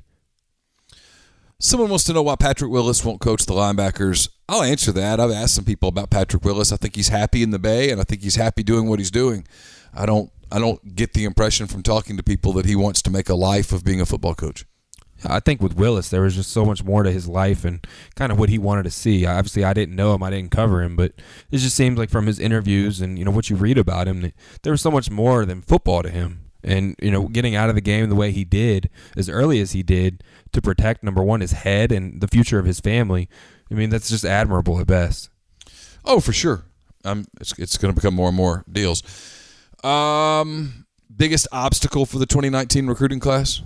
Someone wants to know why Patrick Willis won't coach the linebackers. I'll answer that. I've asked some people about Patrick Willis. I think he's happy in the Bay, and I think he's happy doing what he's doing. I don't I don't get the impression from talking to people that he wants to make a life of being a football coach. I think with Willis, there was just so much more to his life and kind of what he wanted to see. Obviously, I didn't know him. I didn't cover him, but it just seems like from his interviews and, you know, what you read about him, there was so much more than football to him. And, you know, getting out of the game the way he did, as early as he did, to protect, number one, his head and the future of his family, I mean, that's just admirable at best. Oh, for sure. Um, it's it's going to become more and more deals. Um, biggest obstacle for the twenty nineteen recruiting class?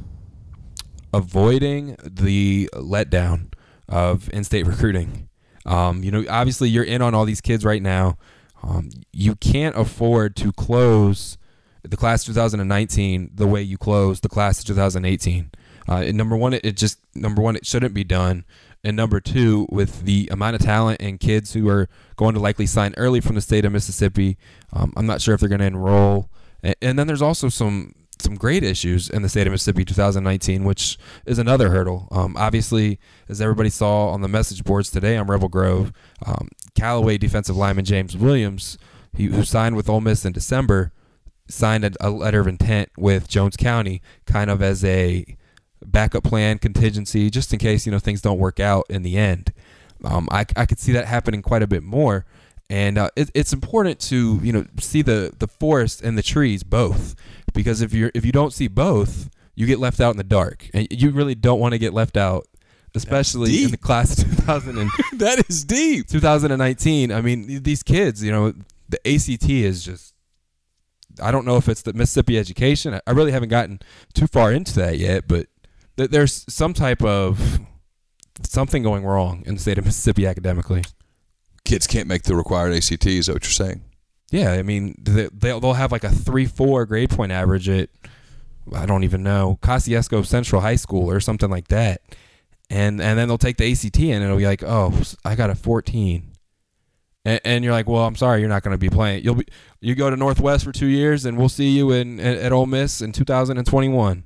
Avoiding the letdown of in-state recruiting. Um, you know, obviously you're in on all these kids right now. Um, you can't afford to close the class of two thousand nineteen the way you closed the class of two thousand eighteen. Uh, and number one, it, it just number one, it shouldn't be done. And number two, with the amount of talent and kids who are going to likely sign early from the state of Mississippi, um, I'm not sure if they're going to enroll. And, and then there's also some some great issues in the state of Mississippi two thousand nineteen, which is another hurdle. Um, obviously, as everybody saw on the message boards today on Rebel Grove, um, Callaway defensive lineman James Williams, he, who signed with Ole Miss in December, signed a, a letter of intent with Jones County, kind of as a backup plan contingency, just in case, you know, things don't work out in the end. Um, I, I could see that happening quite a bit more. And uh, it, it's important to, you know, see the, the forest and the trees both, because if you're if you don't see both, you get left out in the dark, and you really don't want to get left out, especially in the class of two thousand and that is deep. two thousand nineteen. I mean, these kids, you know, the A C T is just, I don't know if it's the Mississippi education. I really haven't gotten too far into that yet, but th- there's some type of something going wrong in the state of Mississippi academically. Kids can't make the required A C T, is that what you're saying? Yeah, I mean, they, they'll have like a three four grade point average at, I don't even know, Kosciuszko Central High School or something like that. And and then they'll take the A C T and it'll be like, oh, I got a fourteen. And, and you're like, well, I'm sorry, you're not going to be playing. You'll be you go to Northwest for two years, and we'll see you in at, at Ole Miss in two thousand twenty-one.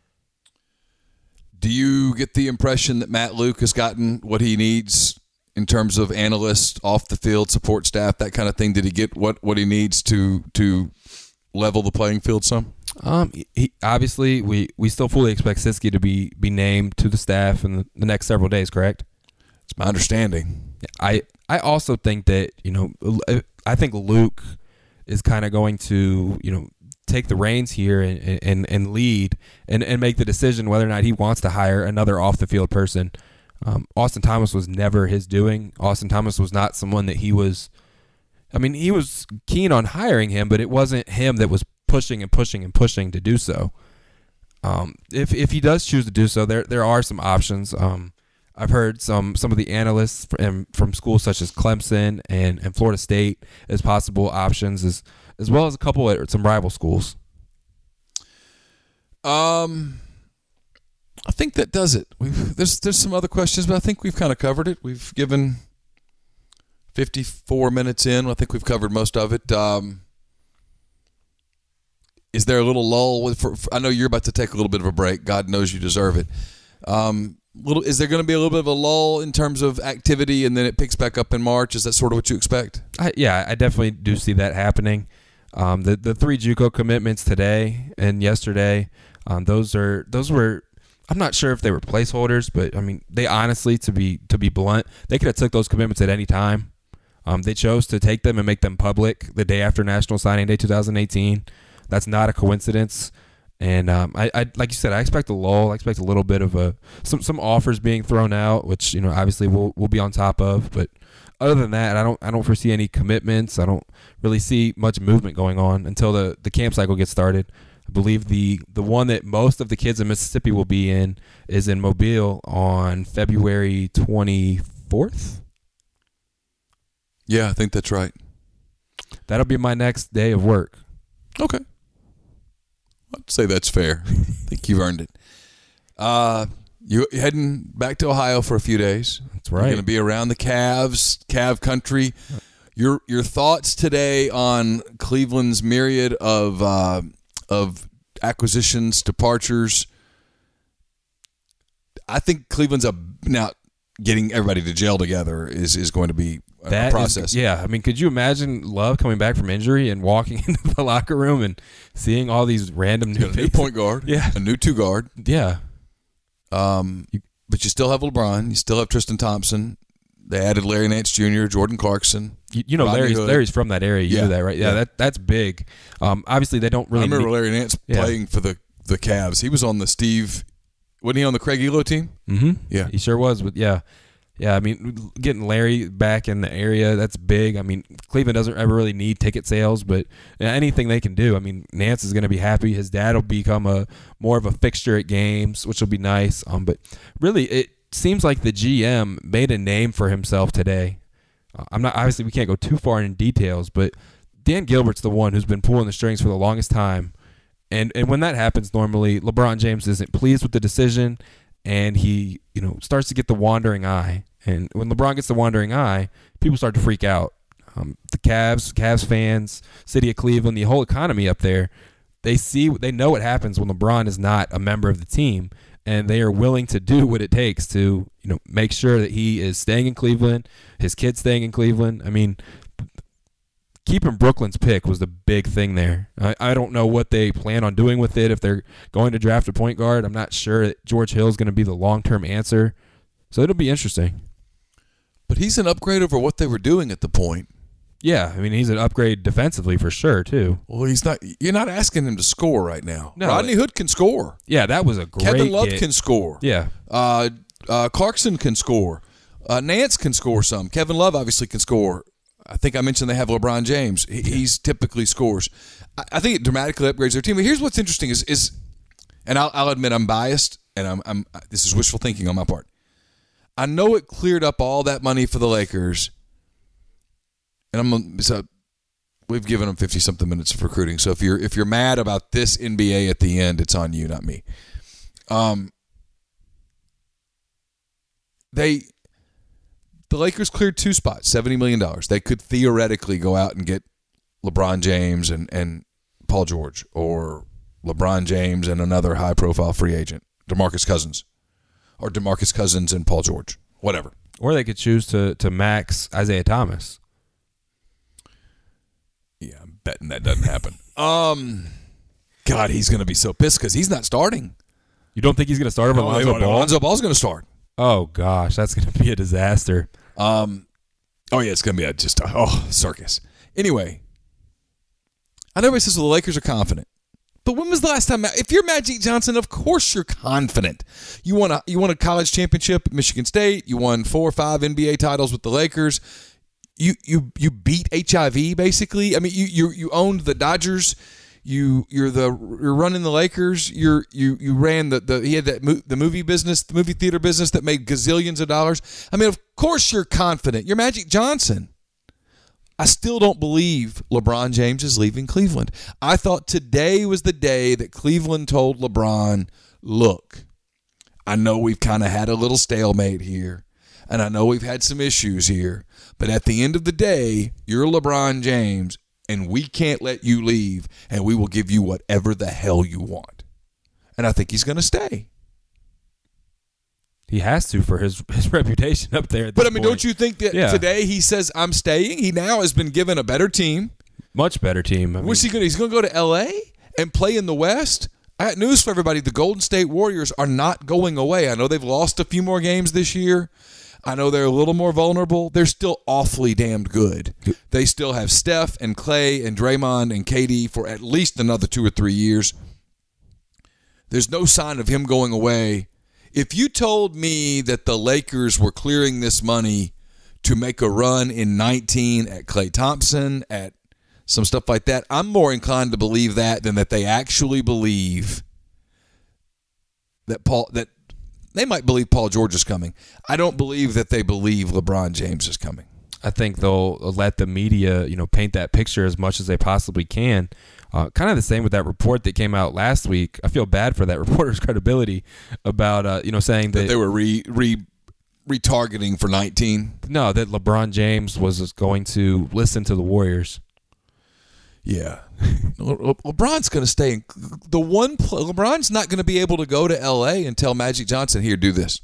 Do you get the impression that Matt Luke has gotten what he needs in terms of analysts, off the field, support staff, that kind of thing? Did he get what, what he needs to to level the playing field some? Um, he, obviously, we, we still fully expect Siski to be, be named to the staff in the, the next several days, correct? It's my understanding. I I also think that, you know, I think Luke is kind of going to, you know, take the reins here and and, and lead and, and make the decision whether or not he wants to hire another off-the-field person. Um, Austin Thomas was never his doing. Austin Thomas was not someone that he was – I mean, he was keen on hiring him, but it wasn't him that was pushing and pushing and pushing to do so. Um, if if he does choose to do so, there there are some options. Um, I've heard some some of the analysts from, from schools such as Clemson and, and Florida State as possible options, as as well as a couple at some rival schools. Um, I think that does it. We've, there's there's some other questions, but I think we've kind of covered it. We've given fifty-four minutes in. I think we've covered most of it. Um, is there a little lull? With, for, for, I know you're about to take a little bit of a break. God knows you deserve it. Um, little is there going to be a little bit of a lull in terms of activity, and then it picks back up in March? Is that sort of what you expect? I, yeah, I definitely do see that happening. Um, the the three JUCO commitments today and yesterday, um, those are those were. I'm not sure if they were placeholders, but I mean, they honestly, to be to be blunt, they could have took those commitments at any time. Um, they chose to take them and make them public the day after National Signing Day two thousand eighteen. That's not a coincidence. And um, I, I, like you said, I expect a lull. I expect a little bit of a some some offers being thrown out, which, you know, obviously we'll we'll be on top of. But other than that, I don't I don't foresee any commitments. I don't really see much movement going on until the, the camp cycle gets started. I believe the the one that most of the kids in Mississippi will be in is in Mobile on February twenty-fourth. Yeah, I think that's right. That'll be my next day of work. Okay. I'd say that's fair. I think you've earned it. Uh, you're heading back to Ohio for a few days. That's right. You're going to be around the Cavs, Cav country. Your your thoughts today on Cleveland's myriad of uh, of acquisitions, departures. I think Cleveland's a now getting everybody to gel together is, is going to be a That process. is- yeah, I mean, could you imagine Love coming back from injury and walking into the locker room and seeing all these random new You got a new faces? point guard, Yeah. a new two guard. Yeah, Um, but you still have LeBron. You still have Tristan Thompson. They added Larry Nance Junior, Jordan Clarkson. you, you know Rodney Larry's Hood. Larry's from that area. You Yeah. knew that, right? Yeah, Yeah. that that's big. Um, obviously they don't really. I remember need- Larry Nance Yeah. playing for the, the Cavs. He was on the Steve, wasn't he on the Craig Elo team? Mm-hmm. Yeah. He sure was. But yeah, yeah. I mean, getting Larry back in the area, that's big. I mean, Cleveland doesn't ever really need ticket sales, but anything they can do. I mean, Nance is going to be happy. His dad will become a more of a fixture at games, which will be nice. Um, but really, it seems like the G M made a name for himself today. Uh, I'm not obviously we can't go too far in details, but Dan Gilbert's the one who's been pulling the strings for the longest time. And and when that happens, normally LeBron James isn't pleased with the decision, and he you know starts to get the wandering eye. And when LeBron gets the wandering eye, people start to freak out. Um, the Cavs, Cavs fans, city of Cleveland, the whole economy up there, they see they know what happens when LeBron is not a member of the team, and they are willing to do what it takes to you know make sure that he is staying in Cleveland, his kids staying in Cleveland. I mean, keeping Brooklyn's pick was the big thing there. I, I don't know what they plan on doing with it. If they're going to draft a point guard, I'm not sure that George Hill is going to be the long-term answer. So it'll be interesting. But he's an upgrade over what they were doing at the point. Yeah, I mean, he's an upgrade defensively for sure, too. Well, he's not. You're not asking him to score right now. No. Rodney Hood can score. Yeah, that was a great Kevin Love get. can score. Yeah. Uh, uh, Clarkson can score. Uh, Nance can score some. Kevin Love obviously can score. I think I mentioned they have LeBron James. He, he's typically scores. I, I think it dramatically upgrades their team. But here's what's interesting is, is and I'll, I'll admit I'm biased, and I'm, I'm this is wishful thinking on my part. I know it cleared up all that money for the Lakers, and I'm so we've given them fifty something minutes of recruiting. So if you're if you're mad about this N B A at the end, it's on you, not me. Um, they the Lakers cleared two spots, seventy million dollars. They could theoretically go out and get LeBron James and and Paul George, or LeBron James and another high profile free agent, DeMarcus Cousins. Or DeMarcus Cousins and Paul George, whatever. Or they could choose to to max Isaiah Thomas. Yeah, I'm betting that doesn't happen. um, God, he's going to be so pissed because he's not starting. You don't think he's going to start over Lonzo Ball? Lonzo Ball's going to start. Oh, gosh, that's going to be a disaster. Um, oh, yeah, it's going to be a, just a oh, circus. Anyway, I know everybody says well, the Lakers are confident. But when was the last time? If you're Magic Johnson, of course you're confident. You won a you won a college championship at Michigan State. You won four or five N B A titles with the Lakers. You you you beat H I V basically. I mean, you you you owned the Dodgers. You you're the you're running the Lakers. You're you you ran the the he had that mo- the movie business, the movie theater business that made gazillions of dollars. I mean, of course you're confident. You're Magic Johnson. I still don't believe LeBron James is leaving Cleveland. I thought today was the day that Cleveland told LeBron, look, I know we've kind of had a little stalemate here, and I know we've had some issues here, but at the end of the day, you're LeBron James, and we can't let you leave, and we will give you whatever the hell you want. And I think he's going to stay. He has to for his his reputation up there. At But this I mean, point. don't you think that Yeah. today he says, I'm staying? He now has been given a better team. Much better team. I mean, What's he going to? He's going to go to L A and play in the West. I got news for everybody: the Golden State Warriors are not going away. I know they've lost a few more games this year. I know they're a little more vulnerable. They're still awfully damned good. They still have Steph and Clay and Draymond and K D for at least another two or three years. There's no sign of him going away. If you told me that the Lakers were clearing this money to make a run in nineteen at Klay Thompson, at some stuff like that. I'm more inclined to believe that than that they actually believe that Paul that they might believe Paul George is coming. I don't believe that they believe LeBron James is coming. I think they'll let the media, you know, paint that picture as much as they possibly can. Uh, kind of the same with that report that came out last week. I feel bad for that reporter's credibility about, uh, you know, saying that, that they were re, re retargeting for nineteen. No, that LeBron James was going to listen to the Warriors. Yeah, Le- LeBron's going to stay. In, the one pl- LeBron's not going to be able to go to L A and tell Magic Johnson, "Here, do this."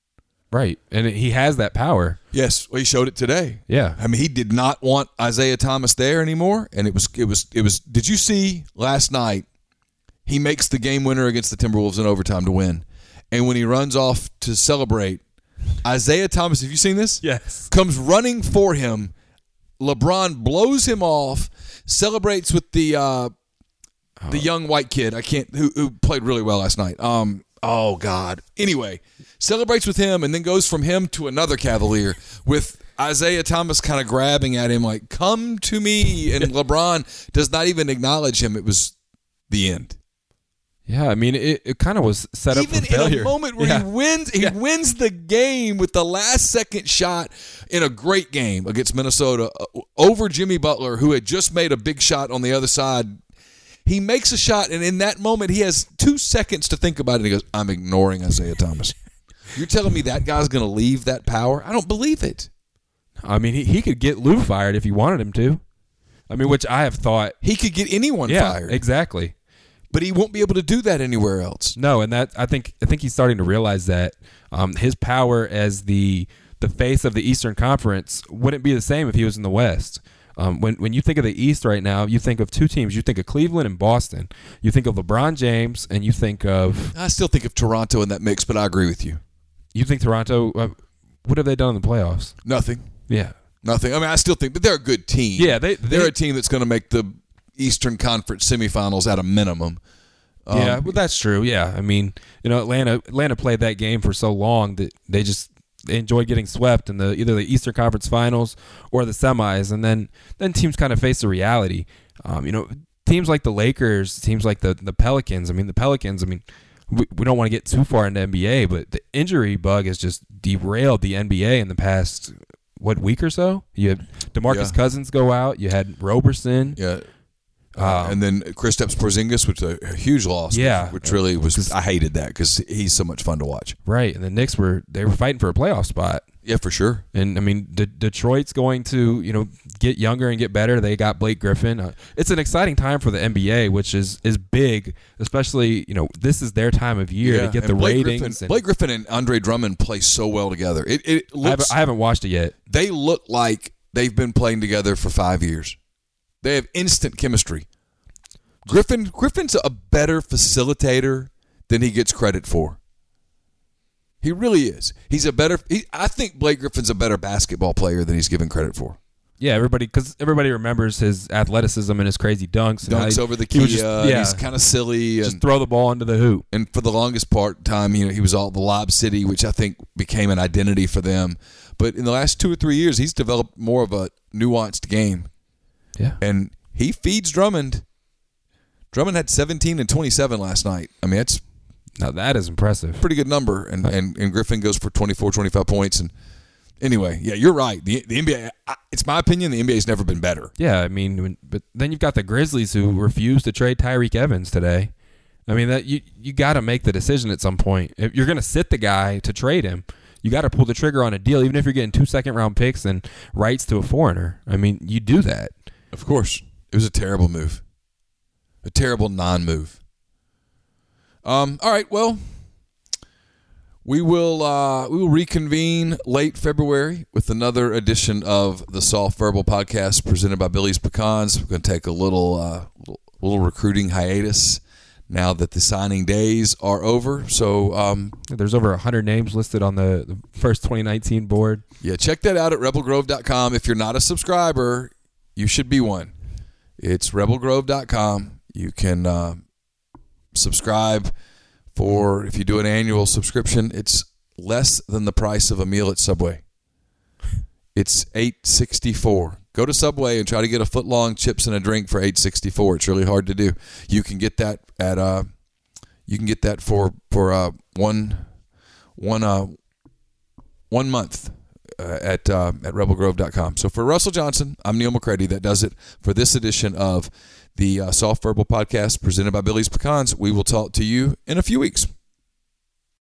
Right, and he has that power. Yes, well, he showed it today. Yeah, I mean, he did not want Isaiah Thomas there anymore, and it was it was it was. Did you see last night? He makes the game winner against the Timberwolves in overtime to win, and when he runs off to celebrate, Isaiah Thomas, have you seen this? Yes, comes running for him. LeBron blows him off, celebrates with the uh, the young white kid. I can't who who played really well last night. Um. Oh, God. Anyway, celebrates with him and then goes from him to another Cavalier with Isaiah Thomas kind of grabbing at him like, come to me. And LeBron does not even acknowledge him. It was the end. Yeah, I mean, it, it kind of was set up even for failure. In a moment where yeah. he wins, he yeah. wins the game with the last second shot in a great game against Minnesota over Jimmy Butler, who had just made a big shot on the other side. He makes a shot, and in that moment, he has two seconds to think about it. And he goes, I'm ignoring Isaiah Thomas. You're telling me that guy's going to leave that power? I don't believe it. I mean, he, he could get Lou fired if he wanted him to. I mean, which I have thought. He could get anyone yeah, fired. Exactly. But he won't be able to do that anywhere else. No, and that I think I think he's starting to realize that um, his power as the the face of the Eastern Conference wouldn't be the same if he was in the West. Um, when when you think of the East right now, you think of two teams. You think of Cleveland and Boston. You think of LeBron James, and you think of. I still think of Toronto in that mix, but I agree with you. You think Toronto? Uh, what have they done in the playoffs? Nothing. Yeah, nothing. I mean, I still think, but they're a good team. Yeah, they, they they're a team that's going to make the Eastern Conference semifinals at a minimum. Um, yeah, well, that's true. Yeah, I mean, you know, Atlanta Atlanta played that game for so long that they just. They enjoyed getting swept in the either the Eastern Conference Finals or the semis, and then then teams kind of face the reality. Um, you know, teams like the Lakers, teams like the the Pelicans. I mean, the Pelicans. I mean, we, we don't want to get too far into N B A, but the injury bug has just derailed the N B A in the past what week or so. You had DeMarcus yeah. Cousins go out. You had Roberson. Yeah. Uh, Um, and then Kristaps Porzingis, which was a huge loss. Yeah. which really was. I hated that because he's so much fun to watch. Right, and the Knicks were they were fighting for a playoff spot. Yeah, for sure. And I mean, De- Detroit's going to you know get younger and get better. They got Blake Griffin. Uh, it's an exciting time for the N B A, which is is big, especially you know this is their time of year yeah. to get and the Blake ratings. Griffin, and Blake Griffin and Andre Drummond play so well together. It it looks. I haven't, I haven't watched it yet. They look like they've been playing together for five years. They have instant chemistry. Griffin Griffin's a better facilitator than he gets credit for. He really is. He's a better. He, I think Blake Griffin's a better basketball player than he's given credit for. Yeah, everybody because everybody remembers his athleticism and his crazy dunks. And Dunks he, over the he key. was just, uh, yeah, he's kind of silly. just and, throw the ball into the hoop. and for the longest part time, you know, he was all the Lob City, which I think became an identity for them. But in the last two or three years, he's developed more of a nuanced game. Yeah, And he feeds Drummond. Drummond had seventeen and twenty-seven last night. I mean, that's now that is impressive. a pretty good number. And, and, and Griffin goes for twenty-four, twenty-five points. And anyway, yeah, you're right. The, the N B A, I, it's my opinion, the N B A's never been better. Yeah, I mean, when, but then you've got the Grizzlies who refused to trade Tyreek Evans today. I mean, that you you got to make the decision at some point. If you're going to sit the guy to trade him, you got to pull the trigger on a deal, even if you're getting two second round picks and rights to a foreigner. I mean, you do that. Of course. It was a terrible move. A terrible non-move. Um, all right, well, we will uh, we will reconvene late February with another edition of the Soft Verbal Podcast presented by Billy's Pecans. We're going to take a little, uh, little little recruiting hiatus now that the signing days are over. So, um, There's over one hundred names listed on the, the first twenty nineteen board. yeah, check that out at rebel grove dot com. If you're not a subscriber, you should be one. It's rebel grove dot com. You can uh, subscribe for, if you do an annual subscription, it's less than the price of a meal at Subway. It's eight sixty-four. Go to Subway and try to get a foot long chips and a drink for eight sixty-four. It's really hard to do. You can get that at uh, you can get that for for uh, one one uh one month uh, at uh, at rebel grove dot com. So for Russell Johnson, I'm Neil McCready. That does it for this edition of the uh, Soft Verbal Podcast presented by Billy's Pecans. We will talk to you in a few weeks.